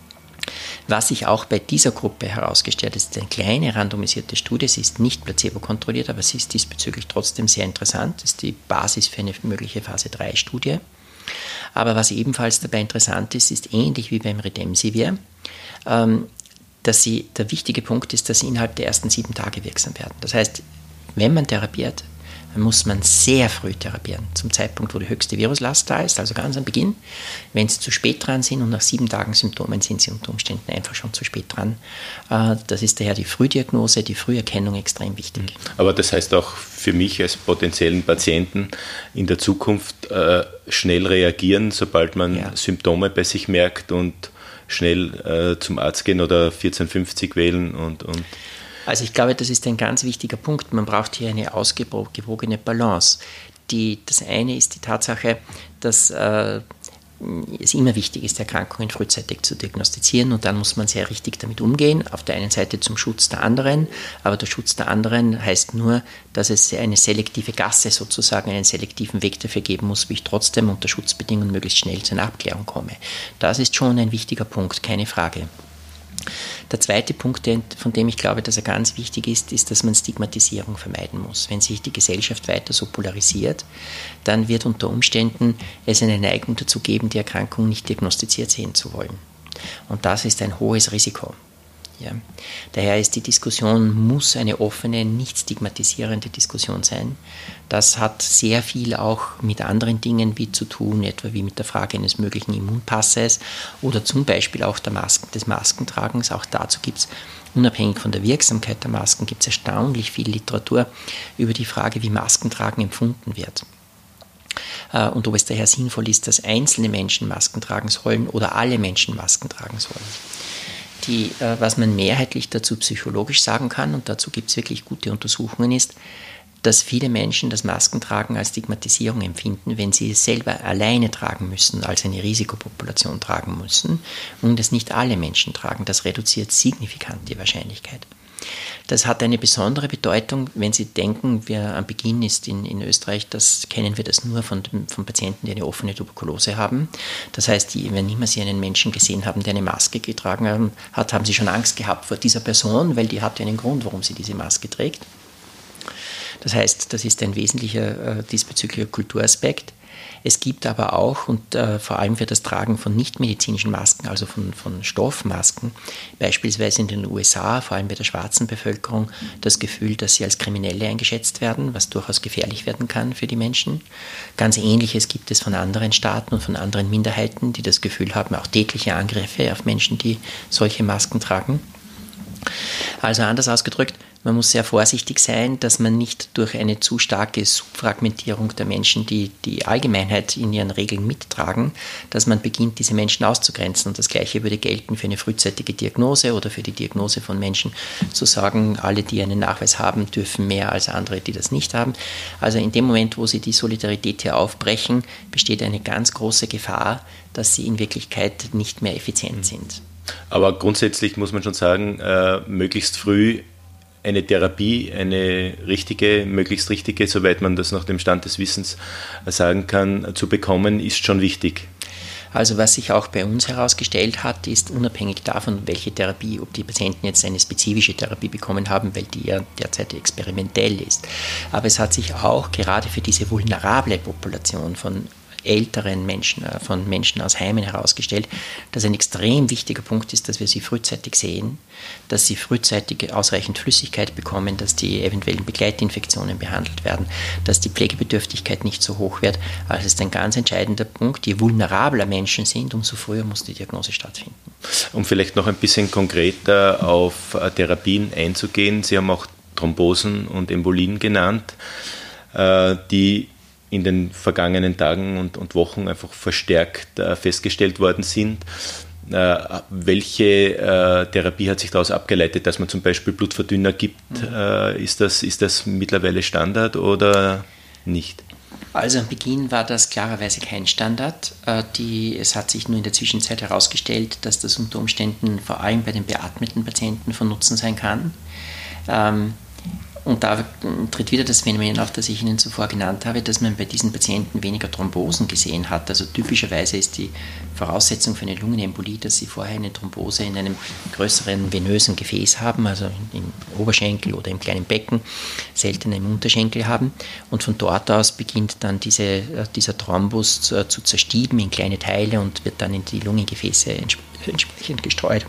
Was sich auch bei dieser Gruppe herausgestellt hat, ist eine kleine randomisierte Studie. Sie ist nicht placebo-kontrolliert, aber sie ist diesbezüglich trotzdem sehr interessant. Das ist die Basis für eine mögliche Phase drei Studie. Aber was ebenfalls dabei interessant ist, ist ähnlich wie beim Remdesivir, ähm, dass sie, der wichtige Punkt ist, dass sie innerhalb der ersten sieben Tage wirksam werden. Das heißt, wenn man therapiert, dann muss man sehr früh therapieren, zum Zeitpunkt, wo die höchste Viruslast da ist, also ganz am Beginn. Wenn Sie zu spät dran sind und nach sieben Tagen Symptomen sind Sie unter Umständen einfach schon zu spät dran. Das ist daher die Frühdiagnose, die Früherkennung extrem wichtig. Aber das heißt auch für mich als potenziellen Patienten in der Zukunft äh, schnell reagieren, sobald man ja. Symptome bei sich merkt und schnell äh, zum Arzt gehen oder vierzehn fünfzig wählen und, und Also ich glaube, das ist ein ganz wichtiger Punkt. Man braucht hier eine ausgewogene Balance. Die, das eine ist die Tatsache, dass äh, es immer wichtig ist, Erkrankungen frühzeitig zu diagnostizieren, und dann muss man sehr richtig damit umgehen. Auf der einen Seite zum Schutz der anderen, aber der Schutz der anderen heißt nur, dass es eine selektive Gasse sozusagen, einen selektiven Weg dafür geben muss, wie ich trotzdem unter Schutzbedingungen möglichst schnell zu einer Abklärung komme. Das ist schon ein wichtiger Punkt, keine Frage. Der zweite Punkt, von dem ich glaube, dass er ganz wichtig ist, ist, dass man Stigmatisierung vermeiden muss. Wenn sich die Gesellschaft weiter so polarisiert, dann wird unter Umständen es eine Neigung dazu geben, die Erkrankung nicht diagnostiziert sehen zu wollen. Und das ist ein hohes Risiko. Ja. Daher ist die Diskussion, muss eine offene, nicht stigmatisierende Diskussion sein. Das hat sehr viel auch mit anderen Dingen wie zu tun, etwa wie mit der Frage eines möglichen Immunpasses oder zum Beispiel auch der Masken, des Maskentragens. Auch dazu gibt es, unabhängig von der Wirksamkeit der Masken, gibt es erstaunlich viel Literatur über die Frage, wie Maskentragen empfunden wird. Und ob es daher sinnvoll ist, dass einzelne Menschen Masken tragen sollen oder alle Menschen Masken tragen sollen. Die, was man mehrheitlich dazu psychologisch sagen kann, und dazu gibt es wirklich gute Untersuchungen, ist, dass viele Menschen das Maskentragen als Stigmatisierung empfinden, wenn sie es selber alleine tragen müssen, als eine Risikopopulation tragen müssen, und es nicht alle Menschen tragen. Das reduziert signifikant die Wahrscheinlichkeit. Das hat eine besondere Bedeutung, wenn Sie denken, wir am Beginn ist in, in Österreich, das kennen wir das nur von, von Patienten, die eine offene Tuberkulose haben. Das heißt, die, wenn immer Sie einen Menschen gesehen haben, der eine Maske getragen hat, haben Sie schon Angst gehabt vor dieser Person, weil die hat ja einen Grund, warum sie diese Maske trägt. Das heißt, das ist ein wesentlicher äh, diesbezüglicher Kulturaspekt. Es gibt aber auch, und äh, vor allem für das Tragen von nichtmedizinischen Masken, also von, von Stoffmasken, beispielsweise in den U S A, vor allem bei der schwarzen Bevölkerung, das Gefühl, dass sie als Kriminelle eingeschätzt werden, was durchaus gefährlich werden kann für die Menschen. Ganz Ähnliches gibt es von anderen Staaten und von anderen Minderheiten, die das Gefühl haben, auch tätliche Angriffe auf Menschen, die solche Masken tragen. Also anders ausgedrückt, man muss sehr vorsichtig sein, dass man nicht durch eine zu starke Subfragmentierung der Menschen, die die Allgemeinheit in ihren Regeln mittragen, dass man beginnt, diese Menschen auszugrenzen. Und das Gleiche würde gelten für eine frühzeitige Diagnose oder für die Diagnose von Menschen, zu sagen, alle, die einen Nachweis haben, dürfen mehr als andere, die das nicht haben. Also in dem Moment, wo sie die Solidarität hier aufbrechen, besteht eine ganz große Gefahr, dass sie in Wirklichkeit nicht mehr effizient sind. Aber grundsätzlich muss man schon sagen, äh, möglichst früh eine Therapie, eine richtige, möglichst richtige, soweit man das nach dem Stand des Wissens sagen kann, zu bekommen, ist schon wichtig. Also was sich auch bei uns herausgestellt hat, ist unabhängig davon, welche Therapie, ob die Patienten jetzt eine spezifische Therapie bekommen haben, weil die ja derzeit experimentell ist. Aber es hat sich auch gerade für diese vulnerable Population von älteren Menschen, von Menschen aus Heimen herausgestellt, dass ein extrem wichtiger Punkt ist, dass wir sie frühzeitig sehen, dass sie frühzeitig ausreichend Flüssigkeit bekommen, dass die eventuellen Begleitinfektionen behandelt werden, dass die Pflegebedürftigkeit nicht so hoch wird. Also es ist ein ganz entscheidender Punkt. Je vulnerabler Menschen sind, umso früher muss die Diagnose stattfinden. Um vielleicht noch ein bisschen konkreter auf Therapien einzugehen, Sie haben auch Thrombosen und Embolien genannt, die in den vergangenen Tagen und, und Wochen einfach verstärkt äh, festgestellt worden sind. Äh, welche äh, Therapie hat sich daraus abgeleitet, dass man zum Beispiel Blutverdünner gibt? Mhm. Äh, ist das, ist das mittlerweile Standard oder nicht? Also am Beginn war das klarerweise kein Standard. Die, es hat sich nur in der Zwischenzeit herausgestellt, dass das unter Umständen vor allem bei den beatmeten Patienten von Nutzen sein kann. Und da tritt wieder das Phänomen auf, das ich Ihnen zuvor genannt habe, dass man bei diesen Patienten weniger Thrombosen gesehen hat. Also typischerweise ist die Voraussetzung für eine Lungenembolie, dass Sie vorher eine Thrombose in einem größeren venösen Gefäß haben, also im Oberschenkel oder im kleinen Becken, seltener im Unterschenkel haben. Und von dort aus beginnt dann diese, dieser Thrombus zu, zu zerstieben in kleine Teile und wird dann in die Lungengefäße entsprechend gestreut.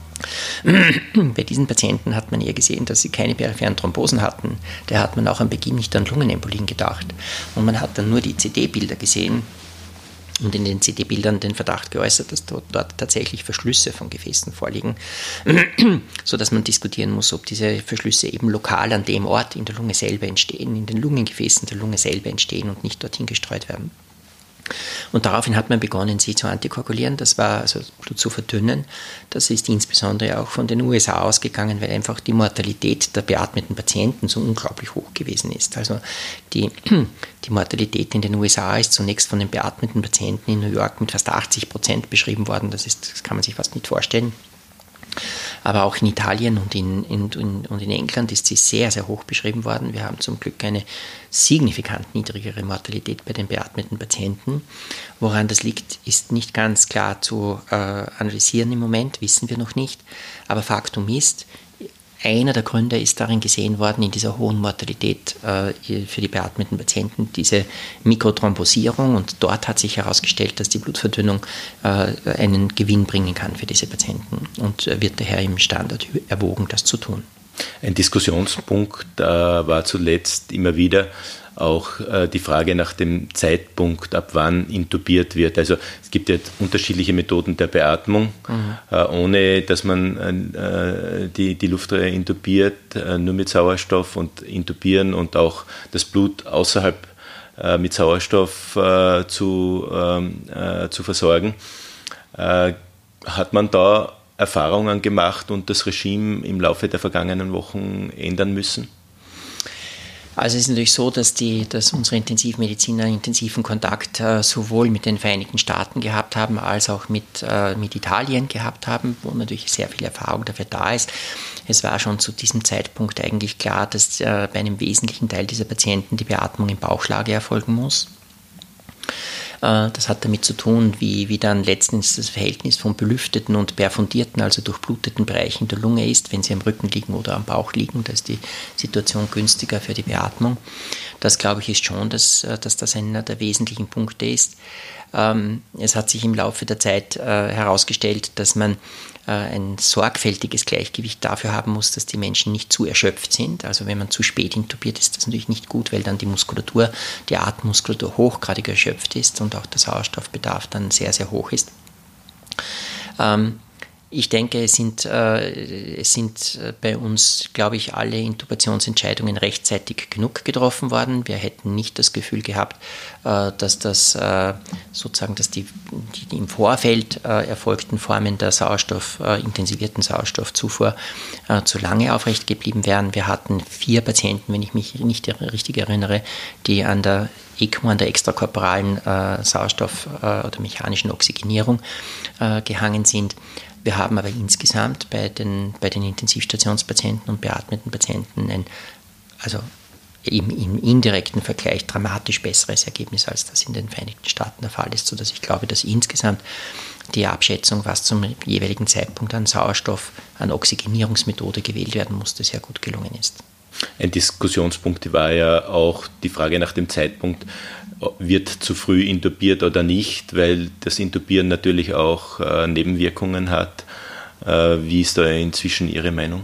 Bei diesen Patienten hat man eher gesehen, dass sie keine peripheren Thrombosen hatten. Da hat man auch am Beginn nicht an Lungenembolien gedacht. Und man hat dann nur die C T-Bilder gesehen und in den C T-Bildern den Verdacht geäußert, dass dort, dort tatsächlich Verschlüsse von Gefäßen vorliegen, sodass man diskutieren muss, ob diese Verschlüsse eben lokal an dem Ort in der Lunge selber entstehen, in den Lungengefäßen der Lunge selber entstehen und nicht dorthin gestreut werden. Und daraufhin hat man begonnen, sie zu antikoagulieren, das war also Blut zu verdünnen. Das ist insbesondere auch von den U S A ausgegangen, weil einfach die Mortalität der beatmeten Patienten so unglaublich hoch gewesen ist. Also die, die Mortalität in den U S A ist zunächst von den beatmeten Patienten in New York mit fast achtzig Prozent beschrieben worden, das, ist, das kann man sich fast nicht vorstellen. Aber auch in Italien und in, in, in, und in England ist sie sehr, sehr hoch beschrieben worden. Wir haben zum Glück eine signifikant niedrigere Mortalität bei den beatmeten Patienten. Woran das liegt, ist nicht ganz klar zu äh, analysieren im Moment, wissen wir noch nicht. Aber Faktum ist, einer der Gründe ist darin gesehen worden, in dieser hohen Mortalität äh, für die beatmeten Patienten, diese Mikrothrombosierung. Und dort hat sich herausgestellt, dass die Blutverdünnung äh, einen Gewinn bringen kann für diese Patienten und äh, wird daher im Standard erwogen, das zu tun. Ein Diskussionspunkt äh, war zuletzt immer wieder auch äh, die Frage nach dem Zeitpunkt, ab wann intubiert wird. Also es gibt ja unterschiedliche Methoden der Beatmung, mhm. äh, ohne dass man äh, die, die Luftröhre intubiert, äh, nur mit Sauerstoff und intubieren und auch das Blut außerhalb äh, mit Sauerstoff äh, zu, äh, zu versorgen. Äh, hat man da Erfahrungen gemacht und das Regime im Laufe der vergangenen Wochen ändern müssen? Also es ist natürlich so, dass, die, dass unsere Intensivmediziner intensiven Kontakt äh, sowohl mit den Vereinigten Staaten gehabt haben, als auch mit, äh, mit Italien gehabt haben, wo natürlich sehr viel Erfahrung dafür da ist. Es war schon zu diesem Zeitpunkt eigentlich klar, dass äh, bei einem wesentlichen Teil dieser Patienten die Beatmung in Bauchlage erfolgen muss. Das hat damit zu tun, wie, wie dann letztens das Verhältnis von belüfteten und perfundierten, also durchbluteten Bereichen der Lunge ist, wenn sie am Rücken liegen oder am Bauch liegen. Da ist die Situation günstiger für die Beatmung. Das, glaube ich, ist schon, dass, dass das einer der wesentlichen Punkte ist. Es hat sich im Laufe der Zeit herausgestellt, dass man ein sorgfältiges Gleichgewicht dafür haben muss, dass die Menschen nicht zu erschöpft sind. Also wenn man zu spät intubiert, ist das natürlich nicht gut, weil dann die Muskulatur, die Atemmuskulatur hochgradig erschöpft ist und auch der Sauerstoffbedarf dann sehr, sehr hoch ist. Ähm, Ich denke, es sind, äh, es sind bei uns, glaube ich, alle Intubationsentscheidungen rechtzeitig genug getroffen worden. Wir hätten nicht das Gefühl gehabt, äh, dass das äh, sozusagen, dass die, die, die im Vorfeld äh, erfolgten Formen der Sauerstoff, äh, intensivierten Sauerstoffzufuhr äh, zu lange aufrecht geblieben wären. Wir hatten vier Patienten, wenn ich mich nicht richtig erinnere, die an der ECMO, an der extrakorporalen äh, Sauerstoff- äh, oder mechanischen Oxygenierung äh, gehangen sind. Wir haben aber insgesamt bei den, bei den Intensivstationspatienten und beatmeten Patienten ein, also im, im indirekten Vergleich dramatisch besseres Ergebnis, als das in den Vereinigten Staaten der Fall ist, sodass ich glaube, dass insgesamt die Abschätzung, was zum jeweiligen Zeitpunkt an Sauerstoff, an Oxygenierungsmethode gewählt werden musste, sehr gut gelungen ist. Ein Diskussionspunkt war ja auch die Frage nach dem Zeitpunkt, wird zu früh intubiert oder nicht, weil das Intubieren natürlich auch äh, Nebenwirkungen hat. Äh, wie ist da inzwischen Ihre Meinung?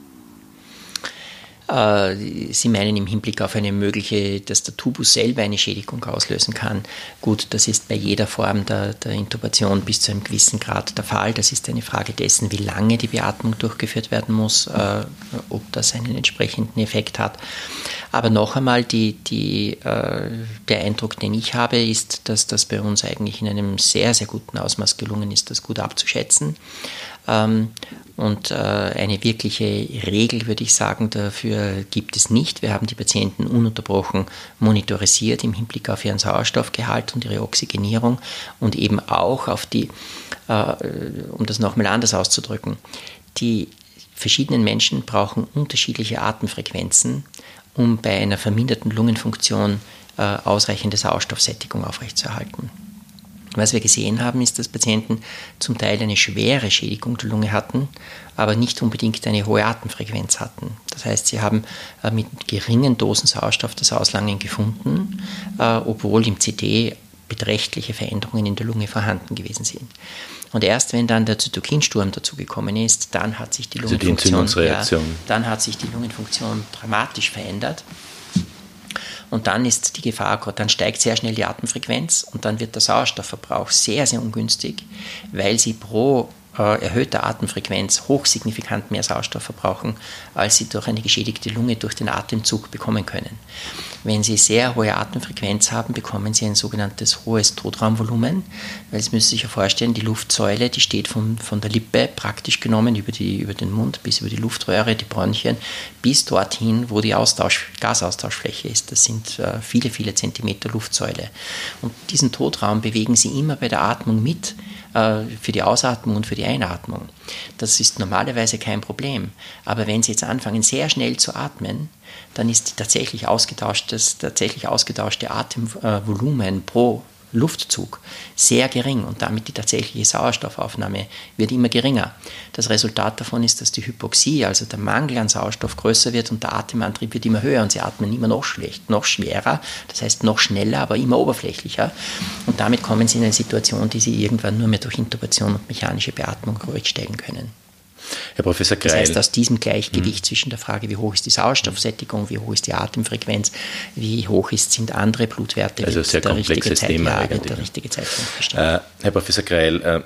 Sie meinen im Hinblick auf eine mögliche, dass der Tubus selber eine Schädigung auslösen kann. Gut, das ist bei jeder Form der, der Intubation bis zu einem gewissen Grad der Fall. Das ist eine Frage dessen, wie lange die Beatmung durchgeführt werden muss, äh, ob das einen entsprechenden Effekt hat. Aber noch einmal, die, die, äh, der Eindruck, den ich habe, ist, dass das bei uns eigentlich in einem sehr, sehr guten Ausmaß gelungen ist, das gut abzuschätzen. Ähm, und äh, eine wirkliche Regel, würde ich sagen, dafür gibt es nicht. Wir haben die Patienten ununterbrochen monitorisiert im Hinblick auf ihren Sauerstoffgehalt und ihre Oxygenierung und eben auch auf die, äh, um das nochmal anders auszudrücken, die verschiedenen Menschen brauchen unterschiedliche Atemfrequenzen, um bei einer verminderten Lungenfunktion äh, ausreichende Sauerstoffsättigung aufrechtzuerhalten. Was wir gesehen haben, ist, dass Patienten zum Teil eine schwere Schädigung der Lunge hatten, aber nicht unbedingt eine hohe Atemfrequenz hatten. Das heißt, sie haben äh, mit geringen Dosen Sauerstoff das Auslangen gefunden, äh, obwohl im C T beträchtliche Veränderungen in der Lunge vorhanden gewesen sind. Und erst wenn dann der Zytokinsturm dazugekommen ist, dann hat sich die Lungenfunktion, also die ja, dann hat sich die Lungenfunktion dramatisch verändert. Und dann ist die Gefahr, dann steigt sehr schnell die Atemfrequenz und dann wird der Sauerstoffverbrauch sehr, sehr ungünstig, weil sie pro äh, erhöhter Atemfrequenz hochsignifikant mehr Sauerstoff verbrauchen, als sie durch eine geschädigte Lunge durch den Atemzug bekommen können. Wenn Sie sehr hohe Atemfrequenz haben, bekommen Sie ein sogenanntes hohes Totraumvolumen, weil Sie müssen sich ja vorstellen, die Luftsäule, die steht von, von der Lippe praktisch genommen über, die, über den Mund bis über die Luftröhre, die Bronchien, bis dorthin, wo die Austausch, Gasaustauschfläche ist. Das sind äh, viele, viele Zentimeter Luftsäule. Und diesen Totraum bewegen Sie immer bei der Atmung mit, äh, für die Ausatmung und für die Einatmung. Das ist normalerweise kein Problem. Aber wenn Sie jetzt anfangen, sehr schnell zu atmen, dann ist die tatsächlich, ausgetauschtes, tatsächlich ausgetauschte Atemvolumen pro Luftzug sehr gering und damit die tatsächliche Sauerstoffaufnahme wird immer geringer. Das Resultat davon ist, dass die Hypoxie, also der Mangel an Sauerstoff, größer wird und der Atemantrieb wird immer höher und sie atmen immer noch schlecht, noch schwerer, das heißt noch schneller, aber immer oberflächlicher und damit kommen sie in eine Situation, die sie irgendwann nur mehr durch Intubation und mechanische Beatmung ruhig stellen können. Herr Professor Kreil. Das heißt, aus diesem Gleichgewicht mhm. zwischen der Frage, wie hoch ist die Sauerstoffsättigung, wie hoch ist die Atemfrequenz, wie hoch ist, sind andere Blutwerte, also sehr der komplexes richtige Zeit, Thema. Ja, wird der richtige Zeitpunkt bestimmt. Äh, Herr Professor Kreil, äh,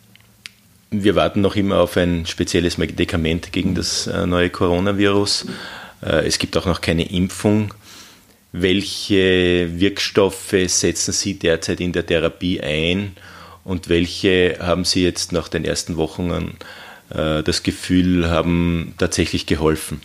wir warten noch immer auf ein spezielles Medikament gegen das äh, neue Coronavirus. Äh, es gibt auch noch keine Impfung. Welche Wirkstoffe setzen Sie derzeit in der Therapie ein und welche haben Sie jetzt nach den ersten Wochen das Gefühl, haben tatsächlich geholfen?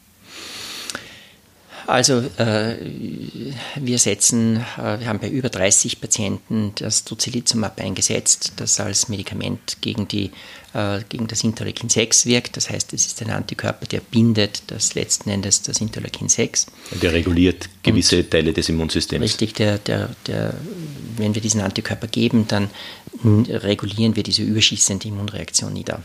Also äh, wir setzen, äh, wir haben bei über dreißig Patienten das Tocilizumab eingesetzt, das als Medikament gegen, die, äh, gegen das Interleukin sechs wirkt. Das heißt, es ist ein Antikörper, der bindet das letzten Endes das Interleukin sechs. Der reguliert gewisse Und Teile des Immunsystems. Richtig, der, der, der, wenn wir diesen Antikörper geben, dann regulieren wir diese überschießende Immunreaktion nieder.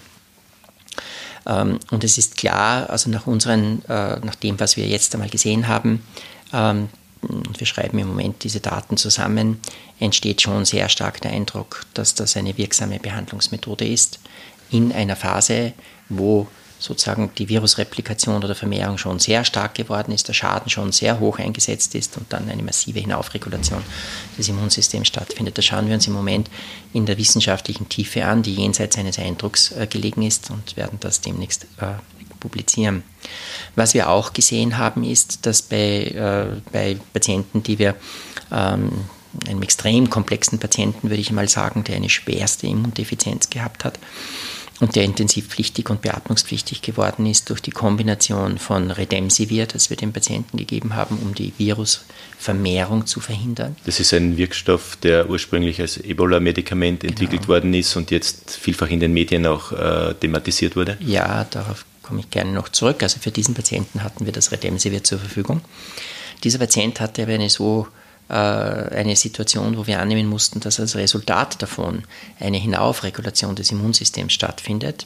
Und es ist klar, also nach, unseren, nach dem, was wir jetzt einmal gesehen haben, und wir schreiben im Moment diese Daten zusammen, entsteht schon sehr stark der Eindruck, dass das eine wirksame Behandlungsmethode ist, in einer Phase, wo sozusagen die Virusreplikation oder Vermehrung schon sehr stark geworden ist, der Schaden schon sehr hoch eingesetzt ist und dann eine massive Hinaufregulation des Immunsystems stattfindet. Das schauen wir uns im Moment in der wissenschaftlichen Tiefe an, die jenseits eines Eindrucks äh, gelegen ist und werden das demnächst äh, publizieren. Was wir auch gesehen haben, ist, dass bei, äh, bei Patienten, die wir ähm, einem extrem komplexen Patienten, würde ich mal sagen, der eine schwerste Immundefizienz gehabt hat, und der intensivpflichtig und beatmungspflichtig geworden ist durch die Kombination von Remdesivir, das wir den Patienten gegeben haben, um die Virusvermehrung zu verhindern. Das ist ein Wirkstoff, der ursprünglich als Ebola-Medikament entwickelt genau. worden ist und jetzt vielfach in den Medien auch äh, thematisiert wurde? Ja, darauf komme ich gerne noch zurück. Also für diesen Patienten hatten wir das Remdesivir zur Verfügung. Dieser Patient hatte aber eine so eine Situation, wo wir annehmen mussten, dass als Resultat davon eine Hinaufregulation des Immunsystems stattfindet.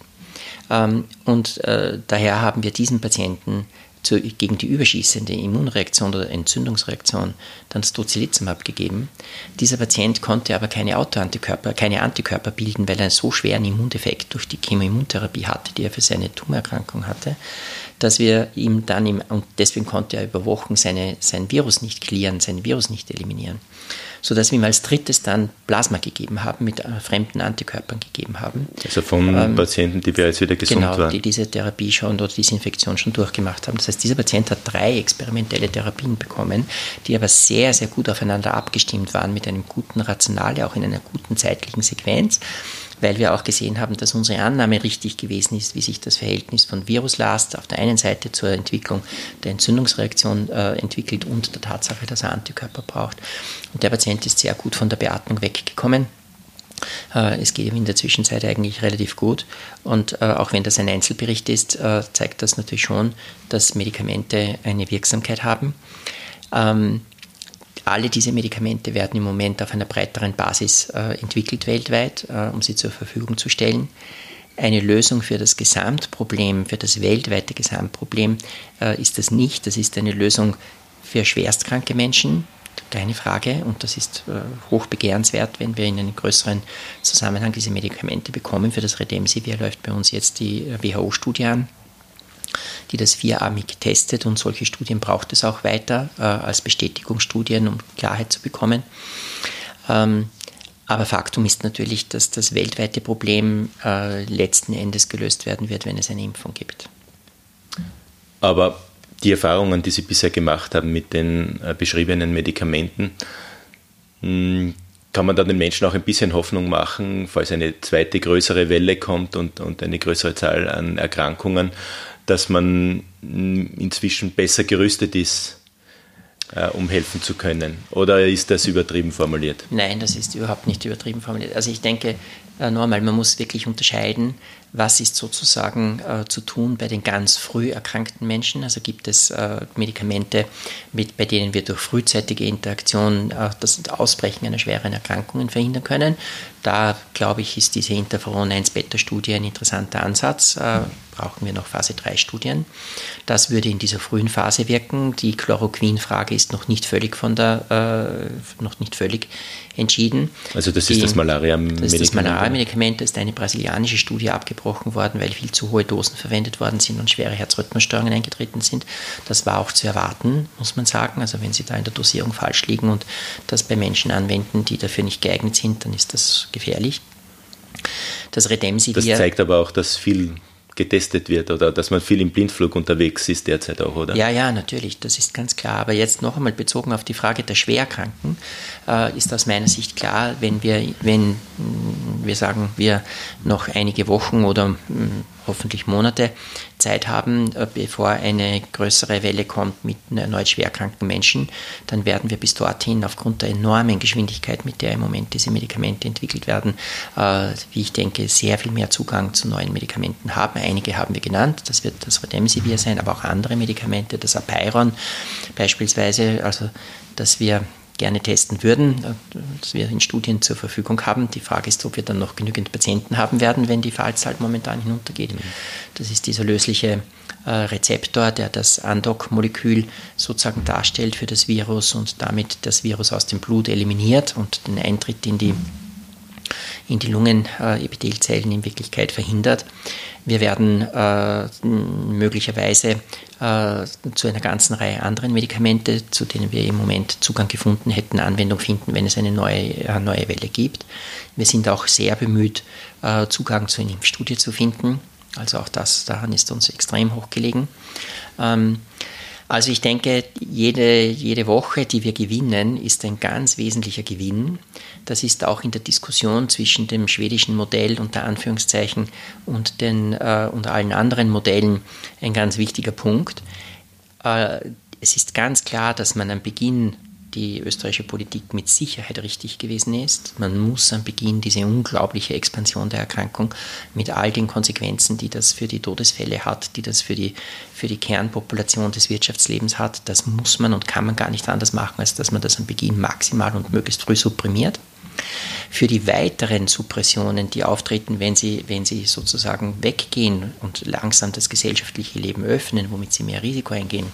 Und daher haben wir diesen Patienten zu, gegen die überschießende Immunreaktion oder Entzündungsreaktion dann das Tocilizumab gegeben. Dieser Patient konnte aber keine Autoantikörper, keine Antikörper bilden, weil er einen so schweren Immundefekt durch die Chemoimmuntherapie hatte, die er für seine Tumorerkrankung hatte, dass wir ihm dann, im, und deswegen konnte er über Wochen seine, sein Virus nicht clearen, sein Virus nicht eliminieren, sodass wir ihm als drittes dann Plasma gegeben haben, mit äh, fremden Antikörpern gegeben haben. Also von ähm, Patienten, die bereits wieder gesund genau, waren? Genau, die diese Therapie schon oder diese Infektion schon durchgemacht haben. Das heißt, dieser Patient hat drei experimentelle Therapien bekommen, die aber sehr, sehr gut aufeinander abgestimmt waren, mit einem guten Rationale, auch in einer guten zeitlichen Sequenz. weil wir auch gesehen haben, dass unsere Annahme richtig gewesen ist, wie sich das Verhältnis von Viruslast auf der einen Seite zur Entwicklung der Entzündungsreaktion äh, entwickelt und der Tatsache, dass er Antikörper braucht. Und der Patient ist sehr gut von der Beatmung weggekommen. Äh, es geht ihm in der Zwischenzeit eigentlich relativ gut. Und äh, auch wenn das ein Einzelbericht ist, äh, zeigt das natürlich schon, dass Medikamente eine Wirksamkeit haben. Ähm, Alle diese Medikamente werden im Moment auf einer breiteren Basis äh, entwickelt weltweit, äh, um sie zur Verfügung zu stellen. Eine Lösung für das Gesamtproblem, für das weltweite Gesamtproblem äh, ist das nicht. Das ist eine Lösung für schwerstkranke Menschen, keine Frage. Und das ist äh, hoch begehrenswert, wenn wir in einem größeren Zusammenhang diese Medikamente bekommen. Für das Remdesivir läuft bei uns jetzt die W H O-Studie an, die das vierarmig testet, und solche Studien braucht es auch weiter äh, als Bestätigungsstudien, um Klarheit zu bekommen. Ähm, aber Faktum ist natürlich, dass das weltweite Problem äh, letzten Endes gelöst werden wird, wenn es eine Impfung gibt. Aber die Erfahrungen, die Sie bisher gemacht haben mit den äh, beschriebenen Medikamenten, mh, kann man dann den Menschen auch ein bisschen Hoffnung machen, falls eine zweite größere Welle kommt und, und eine größere Zahl an Erkrankungen, dass man inzwischen besser gerüstet ist, äh, um helfen zu können? Oder ist das übertrieben formuliert? Nein, das ist überhaupt nicht übertrieben formuliert. Also ich denke, äh, nochmal, man muss wirklich unterscheiden, was ist sozusagen äh, zu tun bei den ganz früh erkrankten Menschen. Also gibt es äh, Medikamente, mit, bei denen wir durch frühzeitige Interaktion äh, das Ausbrechen einer schweren Erkrankungen verhindern können. Da, glaube ich, ist diese Interferon eins Beta-Studie ein interessanter Ansatz. Äh, brauchen wir noch Phase drei Studien. Das würde in dieser frühen Phase wirken. Die Chloroquin-Frage ist noch nicht völlig von der, äh, noch nicht völlig entschieden. Also das ist die, das Malaria-Medikament? Das ist das Malaria-Medikament. Da ist eine brasilianische Studie abgebrochen worden, weil viel zu hohe Dosen verwendet worden sind und schwere Herzrhythmusstörungen eingetreten sind. Das war auch zu erwarten, muss man sagen. Also wenn Sie da in der Dosierung falsch liegen und das bei Menschen anwenden, die dafür nicht geeignet sind, dann ist das gefährlich. Das Remdesivir... Das zeigt aber auch, dass viel getestet wird oder dass man viel im Blindflug unterwegs ist derzeit auch, oder? Ja, ja, natürlich, das ist ganz klar. Aber jetzt noch einmal bezogen auf die Frage der Schwerkranken, äh, ist aus meiner Sicht klar, wenn wir, wenn wir sagen, wir noch einige Wochen oder mh, hoffentlich Monate Zeit haben, äh, bevor eine größere Welle kommt mit erneut schwerkranken Menschen, dann werden wir bis dorthin aufgrund der enormen Geschwindigkeit, mit der im Moment diese Medikamente entwickelt werden, äh, wie ich denke, sehr viel mehr Zugang zu neuen Medikamenten haben. Einige haben wir genannt, das wird das Remdesivir sein, aber auch andere Medikamente, das Apeiron beispielsweise, also dass wir gerne testen würden, dass wir in Studien zur Verfügung haben. Die Frage ist, ob wir dann noch genügend Patienten haben werden, wenn die Fallzahl momentan hinuntergeht. Das ist dieser lösliche äh, Rezeptor, der das Andock-Molekül sozusagen darstellt für das Virus und damit das Virus aus dem Blut eliminiert und den Eintritt in die in die Lungenepithelzellen in Wirklichkeit verhindert. Wir werden äh, möglicherweise äh, zu einer ganzen Reihe anderen Medikamente, zu denen wir im Moment Zugang gefunden hätten, Anwendung finden, wenn es eine neue, äh, neue Welle gibt. Wir sind auch sehr bemüht, äh, Zugang zu einer Impfstudie zu finden. Also auch das, daran ist uns extrem hoch gelegen. Ähm, Also ich denke, jede, jede Woche, die wir gewinnen, ist ein ganz wesentlicher Gewinn. Das ist auch in der Diskussion zwischen dem schwedischen Modell unter Anführungszeichen und, den, äh, und allen anderen Modellen ein ganz wichtiger Punkt. Äh, es ist ganz klar, dass man am Beginn die österreichische Politik mit Sicherheit richtig gewesen ist. Man muss am Beginn diese unglaubliche Expansion der Erkrankung mit all den Konsequenzen, die das für die Todesfälle hat, die das für die, für die Kernpopulation des Wirtschaftslebens hat, das muss man und kann man gar nicht anders machen, als dass man das am Beginn maximal und möglichst früh supprimiert. Für die weiteren Suppressionen, die auftreten, wenn sie, wenn sie sozusagen weggehen und langsam das gesellschaftliche Leben öffnen, womit sie mehr Risiko eingehen,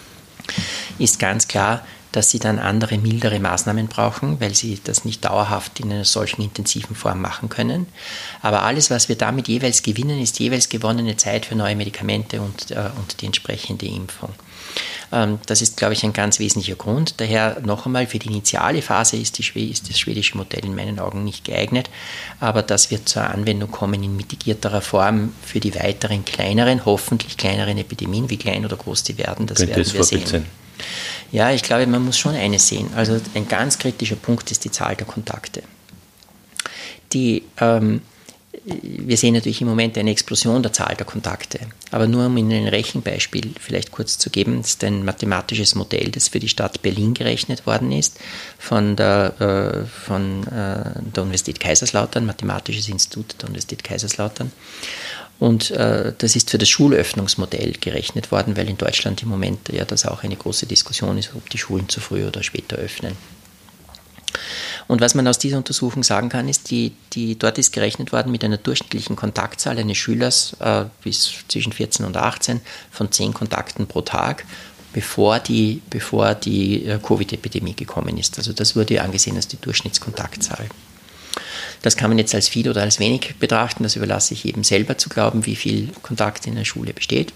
ist ganz klar, dass sie dann andere, mildere Maßnahmen brauchen, weil sie das nicht dauerhaft in einer solchen intensiven Form machen können. Aber alles, was wir damit jeweils gewinnen, ist jeweils gewonnene Zeit für neue Medikamente und, äh, und die entsprechende Impfung. Ähm, das ist, glaube ich, ein ganz wesentlicher Grund. Daher noch einmal, für die initiale Phase ist, die, ist das schwedische Modell in meinen Augen nicht geeignet, aber das wird zur Anwendung kommen in mitigierterer Form für die weiteren kleineren, hoffentlich kleineren Epidemien, wie klein oder groß die werden, das Könnte werden wir sehen. Sein? Ja, ich glaube, man muss schon eines sehen. Also ein ganz kritischer Punkt ist die Zahl der Kontakte. Die, ähm, wir sehen natürlich im Moment eine Explosion der Zahl der Kontakte. Aber nur um Ihnen ein Rechenbeispiel vielleicht kurz zu geben, das ist ein mathematisches Modell, das für die Stadt Berlin gerechnet worden ist, von der, äh, von, äh, der Universität Kaiserslautern, Mathematisches Institut der Universität Kaiserslautern. Und äh, das ist für das Schulöffnungsmodell gerechnet worden, weil in Deutschland im Moment ja das auch eine große Diskussion ist, ob die Schulen zu früh oder später öffnen. Und was man aus dieser Untersuchung sagen kann, ist, die, die, dort ist gerechnet worden mit einer durchschnittlichen Kontaktzahl eines Schülers äh, bis zwischen vierzehn und achtzehn von zehn Kontakten pro Tag, bevor die, bevor die äh, Covid-Epidemie gekommen ist. Also das wurde angesehen als die Durchschnittskontaktzahl. Das kann man jetzt als viel oder als wenig betrachten, das überlasse ich jedem selber zu glauben, wie viel Kontakt in der Schule besteht.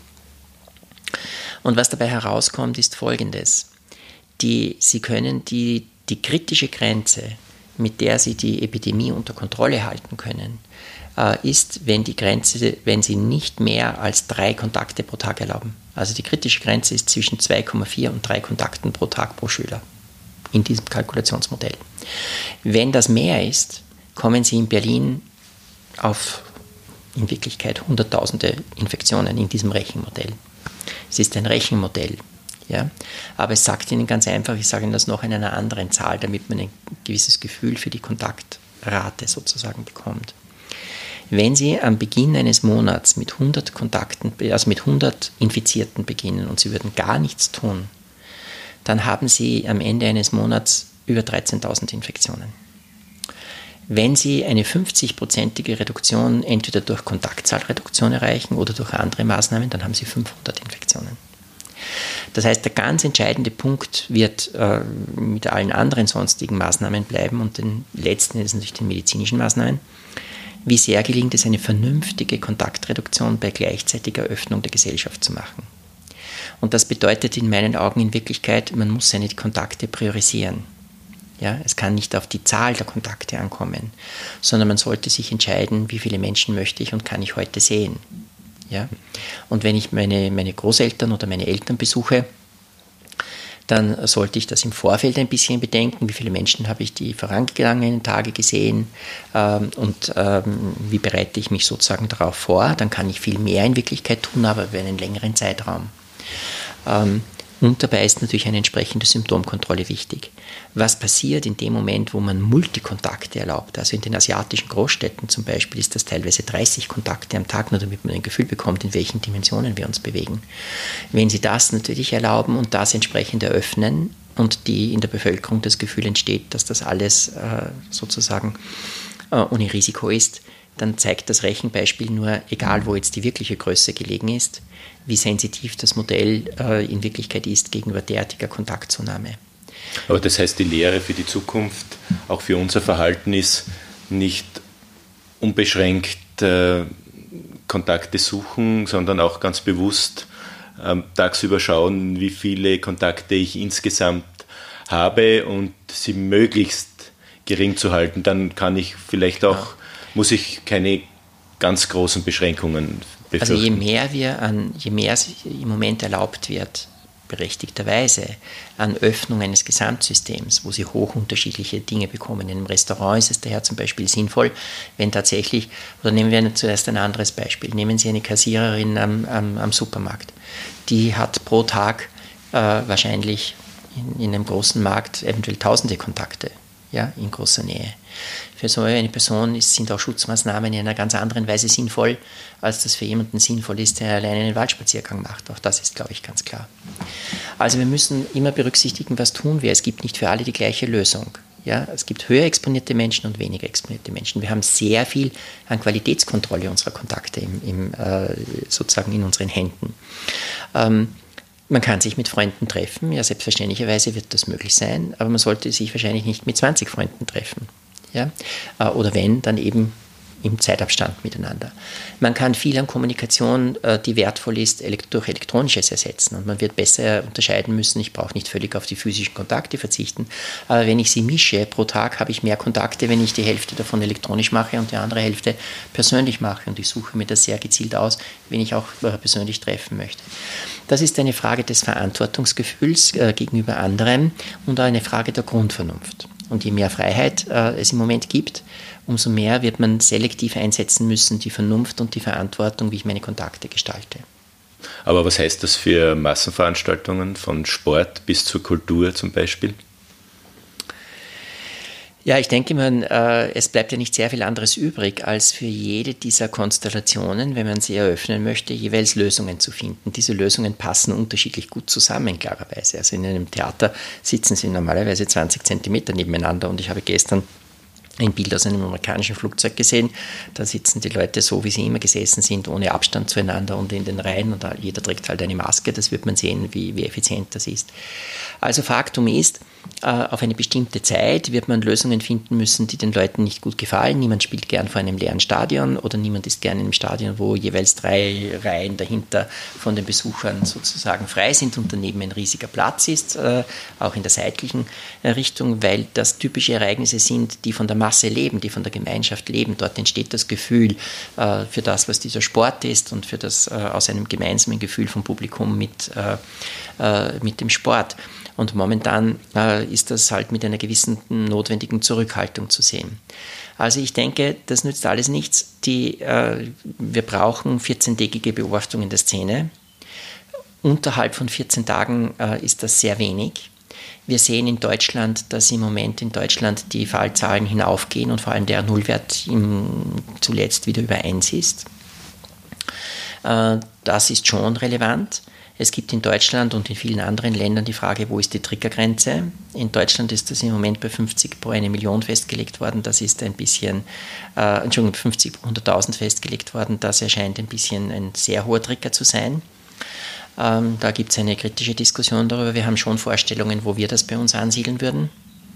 Und was dabei herauskommt, ist Folgendes. Die, Sie können die Die kritische Grenze, mit der Sie die Epidemie unter Kontrolle halten können, äh, ist, wenn die Grenze, wenn Sie nicht mehr als drei Kontakte pro Tag erlauben. Also die kritische Grenze ist zwischen zwei Komma vier und drei Kontakten pro Tag pro Schüler in diesem Kalkulationsmodell. Wenn das mehr ist, kommen Sie in Berlin auf in Wirklichkeit hunderttausende Infektionen in diesem Rechenmodell. Es ist ein Rechenmodell. Ja, aber es sagt Ihnen ganz einfach, ich sage Ihnen das noch in einer anderen Zahl, damit man ein gewisses Gefühl für die Kontaktrate sozusagen bekommt. Wenn Sie am Beginn eines Monats mit hundert Kontakten, also mit hundert Infizierten beginnen und Sie würden gar nichts tun, dann haben Sie am Ende eines Monats über dreizehntausend Infektionen. Wenn Sie eine fünfzig-prozentige Reduktion entweder durch Kontaktzahlreduktion erreichen oder durch andere Maßnahmen, dann haben Sie fünfhundert Infektionen. Das heißt, der ganz entscheidende Punkt wird äh, mit allen anderen sonstigen Maßnahmen bleiben und den letzten ist natürlich den medizinischen Maßnahmen. Wie sehr gelingt es, eine vernünftige Kontaktreduktion bei gleichzeitiger Öffnung der Gesellschaft zu machen? Und das bedeutet in meinen Augen in Wirklichkeit, man muss seine Kontakte priorisieren. Ja, es kann nicht auf die Zahl der Kontakte ankommen, sondern man sollte sich entscheiden, wie viele Menschen möchte ich und kann ich heute sehen. Ja? Und wenn ich meine, meine Großeltern oder meine Eltern besuche, dann sollte ich das im Vorfeld ein bisschen bedenken, wie viele Menschen habe ich die vorangegangenen Tage gesehen ähm, und ähm, wie bereite ich mich sozusagen darauf vor. Dann kann ich viel mehr in Wirklichkeit tun, aber über einen längeren Zeitraum. Ähm, Und dabei ist natürlich eine entsprechende Symptomkontrolle wichtig. Was passiert in dem Moment, wo man Multikontakte erlaubt? Also in den asiatischen Großstädten zum Beispiel ist das teilweise dreißig Kontakte am Tag, nur damit man ein Gefühl bekommt, in welchen Dimensionen wir uns bewegen. Wenn Sie das natürlich erlauben und das entsprechend eröffnen und die in der Bevölkerung das Gefühl entsteht, dass das alles äh, sozusagen äh, ohne Risiko ist, dann zeigt das Rechenbeispiel nur, egal wo jetzt die wirkliche Größe gelegen ist, wie sensitiv das Modell äh, in Wirklichkeit ist gegenüber derartiger Kontaktzunahme. Aber das heißt, die Lehre für die Zukunft, auch für unser Verhalten, ist nicht unbeschränkt äh, Kontakte suchen, sondern auch ganz bewusst äh, tagsüber schauen, wie viele Kontakte ich insgesamt habe und sie möglichst gering zu halten. Dann kann ich vielleicht auch, ja. muss ich keine ganz großen Beschränkungen befürchten. Also je mehr wir an, je mehr im Moment erlaubt wird, berechtigterweise, an Öffnung eines Gesamtsystems, wo Sie hoch unterschiedliche Dinge bekommen. In einem Restaurant ist es daher zum Beispiel sinnvoll, wenn tatsächlich, oder nehmen wir zuerst ein anderes Beispiel, nehmen Sie eine Kassiererin am, am, am Supermarkt, die hat pro Tag äh, wahrscheinlich in, in einem großen Markt eventuell tausende Kontakte, ja, in großer Nähe. Für so eine Person ist, sind auch Schutzmaßnahmen in einer ganz anderen Weise sinnvoll, als das für jemanden sinnvoll ist, der alleine einen Waldspaziergang macht. Auch das ist, glaube ich, ganz klar. Also wir müssen immer berücksichtigen, was tun wir. Es gibt nicht für alle die gleiche Lösung. Ja, es gibt höher exponierte Menschen und weniger exponierte Menschen. Wir haben sehr viel an Qualitätskontrolle unserer Kontakte im, im, äh, sozusagen in unseren Händen. Ähm, Man kann sich mit Freunden treffen, ja, selbstverständlicherweise wird das möglich sein, aber man sollte sich wahrscheinlich nicht mit zwanzig Freunden treffen. Ja? Oder wenn, dann eben im Zeitabstand miteinander. Man kann viel an Kommunikation, die wertvoll ist, durch Elektronisches ersetzen und man wird besser unterscheiden müssen, ich brauche nicht völlig auf die physischen Kontakte verzichten, aber wenn ich sie mische, pro Tag habe ich mehr Kontakte, wenn ich die Hälfte davon elektronisch mache und die andere Hälfte persönlich mache und ich suche mir das sehr gezielt aus, wenn ich auch persönlich treffen möchte. Das ist eine Frage des Verantwortungsgefühls äh, gegenüber anderen und eine Frage der Grundvernunft. Und je mehr Freiheit äh, es im Moment gibt, umso mehr wird man selektiv einsetzen müssen, die Vernunft und die Verantwortung, wie ich meine Kontakte gestalte. Aber was heißt das für Massenveranstaltungen, von Sport bis zur Kultur zum Beispiel? Ja, ich denke mal, äh, es bleibt ja nicht sehr viel anderes übrig, als für jede dieser Konstellationen, wenn man sie eröffnen möchte, jeweils Lösungen zu finden. Diese Lösungen passen unterschiedlich gut zusammen, klarerweise. Also in einem Theater sitzen sie normalerweise zwanzig Zentimeter nebeneinander und ich habe gestern ein Bild aus einem amerikanischen Flugzeug gesehen. Da sitzen die Leute so, wie sie immer gesessen sind, ohne Abstand zueinander und in den Reihen und jeder trägt halt eine Maske. Das wird man sehen, wie, wie effizient das ist. Also Faktum ist, auf eine bestimmte Zeit wird man Lösungen finden müssen, die den Leuten nicht gut gefallen. Niemand spielt gern vor einem leeren Stadion oder niemand ist gern in einem Stadion, wo jeweils drei Reihen dahinter von den Besuchern sozusagen frei sind und daneben ein riesiger Platz ist, auch in der seitlichen Richtung, weil das typische Ereignisse sind, die von der Masse leben, die von der Gemeinschaft leben. Dort entsteht das Gefühl äh, für das, was dieser Sport ist und für das äh, aus einem gemeinsamen Gefühl vom Publikum mit, äh, äh, mit dem Sport. Und momentan äh, ist das halt mit einer gewissen notwendigen Zurückhaltung zu sehen. Also ich denke, das nützt alles nichts. Die, äh, wir brauchen vierzehntägige Beobachtungen der Szene. Unterhalb von vierzehn Tagen äh, ist das sehr wenig. Wir sehen in Deutschland, dass im Moment in Deutschland die Fallzahlen hinaufgehen und vor allem der Nullwert im, zuletzt wieder über eins ist. Äh, das ist schon relevant. Es gibt in Deutschland und in vielen anderen Ländern die Frage, wo ist die Triggergrenze? In Deutschland ist das im Moment bei fünfzig pro eine Million festgelegt worden. Das ist ein bisschen, äh, Entschuldigung, fünfzig pro hunderttausend festgelegt worden. Das erscheint ein bisschen ein sehr hoher Trigger zu sein. Ähm, da gibt es eine kritische Diskussion darüber. Wir haben schon Vorstellungen, wo wir das bei uns ansiedeln würden.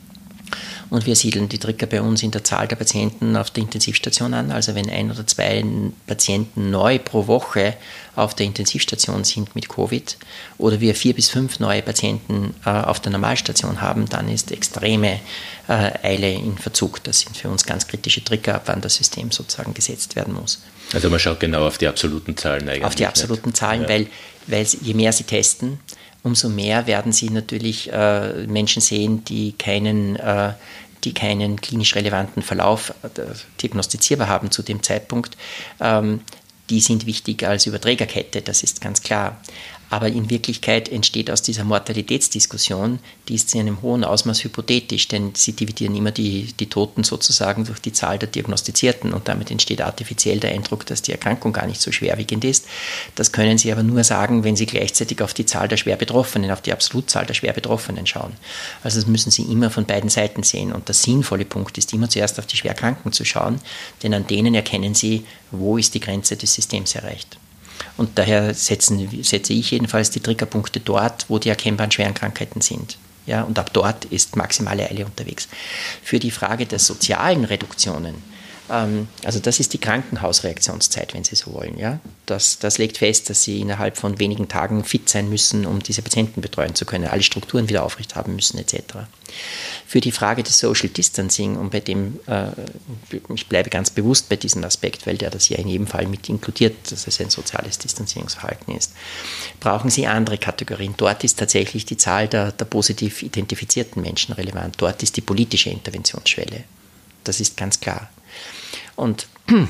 Und wir siedeln die Trigger bei uns in der Zahl der Patienten auf der Intensivstation an. Also wenn ein oder zwei Patienten neu pro Woche auf der Intensivstation sind mit Covid oder wir vier bis fünf neue Patienten äh, auf der Normalstation haben, dann ist extreme äh, Eile in Verzug. Das sind für uns ganz kritische Trigger, ab wann das System sozusagen gesetzt werden muss. Also man schaut genau auf die absoluten Zahlen eigentlich. Auf die absoluten nicht. Zahlen, ja. weil, weil je mehr sie testen, umso mehr werden sie natürlich äh, Menschen sehen, die keinen, äh, die keinen klinisch relevanten Verlauf äh, diagnostizierbar haben zu dem Zeitpunkt. Ähm, die sind wichtiger als Überträgerkette, das ist ganz klar. Aber in Wirklichkeit entsteht aus dieser Mortalitätsdiskussion, die ist in einem hohen Ausmaß hypothetisch, denn sie dividieren immer die, die Toten sozusagen durch die Zahl der Diagnostizierten und damit entsteht artifiziell der Eindruck, dass die Erkrankung gar nicht so schwerwiegend ist. Das können sie aber nur sagen, wenn sie gleichzeitig auf die Zahl der Schwerbetroffenen, auf die Absolutzahl der Schwerbetroffenen schauen. Also das müssen sie immer von beiden Seiten sehen und der sinnvolle Punkt ist immer zuerst auf die Schwerkranken zu schauen, denn an denen erkennen sie, wo ist die Grenze des Systems erreicht. Und daher setzen, setze ich jedenfalls die Triggerpunkte dort, wo die erkennbaren schweren Krankheiten sind. Ja, und ab dort ist maximale Eile unterwegs. Für die Frage der sozialen Reduktionen, ähm, also das ist die Krankenhausreaktionszeit, wenn Sie so wollen. Ja? Das, das legt fest, dass Sie innerhalb von wenigen Tagen fit sein müssen, um diese Patienten betreuen zu können, alle Strukturen wieder aufrecht haben müssen et cetera. Für die Frage des Social Distancing, und bei dem, äh, ich bleibe ganz bewusst bei diesem Aspekt, weil der das ja in jedem Fall mit inkludiert, dass es ein soziales Distanzierungsverhalten ist, brauchen Sie andere Kategorien. Dort ist tatsächlich die Zahl der, der positiv identifizierten Menschen relevant. Dort ist die politische Interventionsschwelle. Das ist ganz klar. Und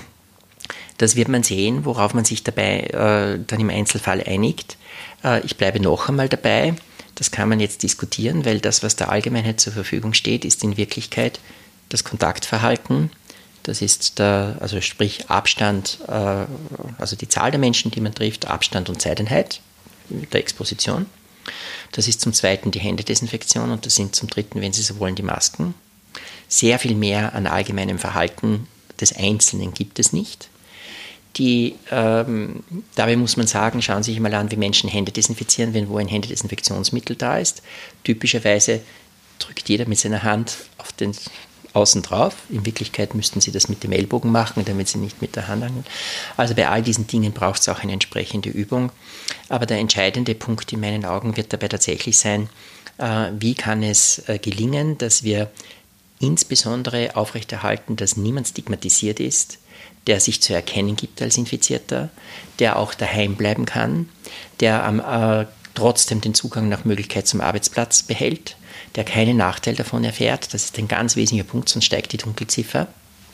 das wird man sehen, worauf man sich dabei äh, dann im Einzelfall einigt. Äh, ich bleibe noch einmal dabei. Das kann man jetzt diskutieren, weil das, was der Allgemeinheit zur Verfügung steht, ist in Wirklichkeit das Kontaktverhalten. Das ist der, also sprich Abstand, äh, also die Zahl der Menschen, die man trifft, Abstand und Zeiteinheit der Exposition. Das ist zum Zweiten die Händedesinfektion und das sind zum Dritten, wenn Sie so wollen, die Masken. Sehr viel mehr an allgemeinem Verhalten des Einzelnen gibt es nicht. Die, ähm, dabei muss man sagen, schauen Sie sich mal an, wie Menschen Hände desinfizieren, wenn wo ein Händedesinfektionsmittel da ist. Typischerweise drückt jeder mit seiner Hand auf den außen drauf. In Wirklichkeit müssten Sie das mit dem Ellbogen machen, damit Sie nicht mit der Hand angeln. Also bei all diesen Dingen braucht es auch eine entsprechende Übung. Aber der entscheidende Punkt in meinen Augen wird dabei tatsächlich sein, äh, wie kann es äh, gelingen, dass wir insbesondere aufrechterhalten, dass niemand stigmatisiert ist, der sich zu erkennen gibt als Infizierter, der auch daheim bleiben kann, der am äh, trotzdem den Zugang nach Möglichkeit zum Arbeitsplatz behält, der keinen Nachteil davon erfährt. Das ist ein ganz wesentlicher Punkt, sonst steigt die Dunkelziffer.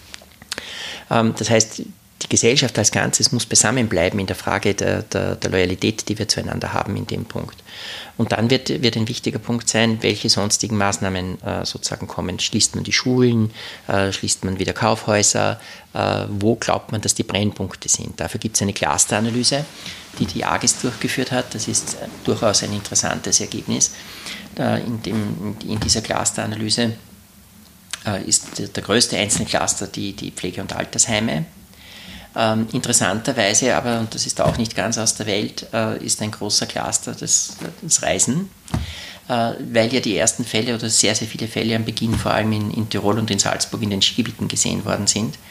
Ähm, das heißt, die Gesellschaft als Ganzes muss beisammen bleiben in der Frage der, der, der Loyalität, die wir zueinander haben in dem Punkt. Und dann wird, wird ein wichtiger Punkt sein, welche sonstigen Maßnahmen äh, sozusagen kommen. Schließt man die Schulen, äh, schließt man wieder Kaufhäuser, äh, wo glaubt man, dass die Brennpunkte sind. Dafür gibt es eine Clusteranalyse, die die A G E S durchgeführt hat. Das ist äh, durchaus ein interessantes Ergebnis. Äh, in, dem, in dieser Clusteranalyse äh, ist der, der größte einzelne Cluster die, die Pflege- und Altersheime. Ähm, interessanterweise, aber, und das ist auch nicht ganz aus der Welt, äh, ist ein großer Cluster das, das Reisen, äh, weil ja die ersten Fälle oder sehr, sehr viele Fälle am Beginn vor allem in, in Tirol und in Salzburg in den Skigebieten gesehen worden sind.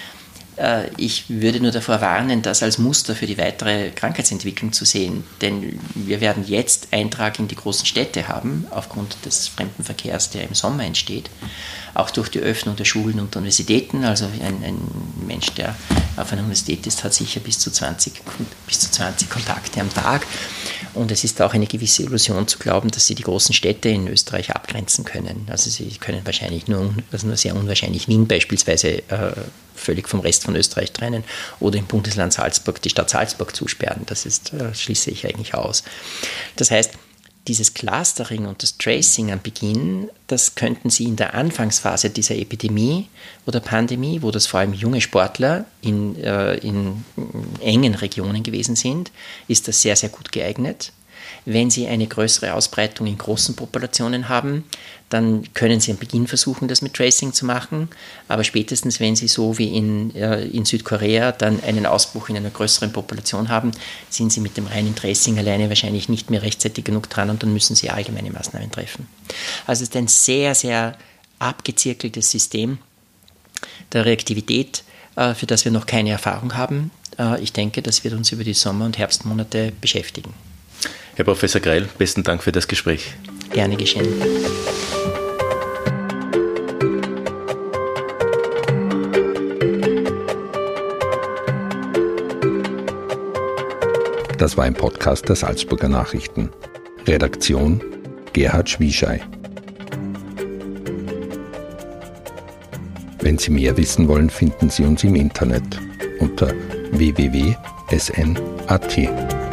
Äh, ich würde nur davor warnen, das als Muster für die weitere Krankheitsentwicklung zu sehen, denn wir werden jetzt Eintrag in die großen Städte haben, aufgrund des Fremdenverkehrs, der im Sommer entsteht, auch durch die Öffnung der Schulen und Universitäten. Also ein, ein Mensch, der auf einer Universität ist, hat sicher bis zu zwanzig, bis zu zwanzig Kontakte am Tag. Und es ist auch eine gewisse Illusion zu glauben, dass sie die großen Städte in Österreich abgrenzen können. Also sie können wahrscheinlich nur, also nur sehr unwahrscheinlich Wien beispielsweise äh, völlig vom Rest von Österreich trennen oder im Bundesland Salzburg die Stadt Salzburg zusperren. Das ist, äh, schließe ich eigentlich aus. Das heißt, dieses Clustering und das Tracing am Beginn, das könnten Sie in der Anfangsphase dieser Epidemie oder Pandemie, wo das vor allem junge Sportler in, äh, in engen Regionen gewesen sind, ist das sehr, sehr gut geeignet. Wenn Sie eine größere Ausbreitung in großen Populationen haben, dann können Sie am Beginn versuchen, das mit Tracing zu machen, aber spätestens, wenn Sie so wie in, äh, in Südkorea dann einen Ausbruch in einer größeren Population haben, sind Sie mit dem reinen Tracing alleine wahrscheinlich nicht mehr rechtzeitig genug dran und dann müssen Sie allgemeine Maßnahmen treffen. Also es ist ein sehr, sehr abgezirkeltes System der Reaktivität, äh, für das wir noch keine Erfahrung haben. Äh, ich denke, das wird uns über die Sommer- und Herbstmonate beschäftigen. Herr Professor Greil, besten Dank für das Gespräch. Gerne geschehen. Das war ein Podcast der Salzburger Nachrichten. Redaktion Gerhard Schwieschei. Wenn Sie mehr wissen wollen, finden Sie uns im Internet unter w w w punkt s n punkt a t.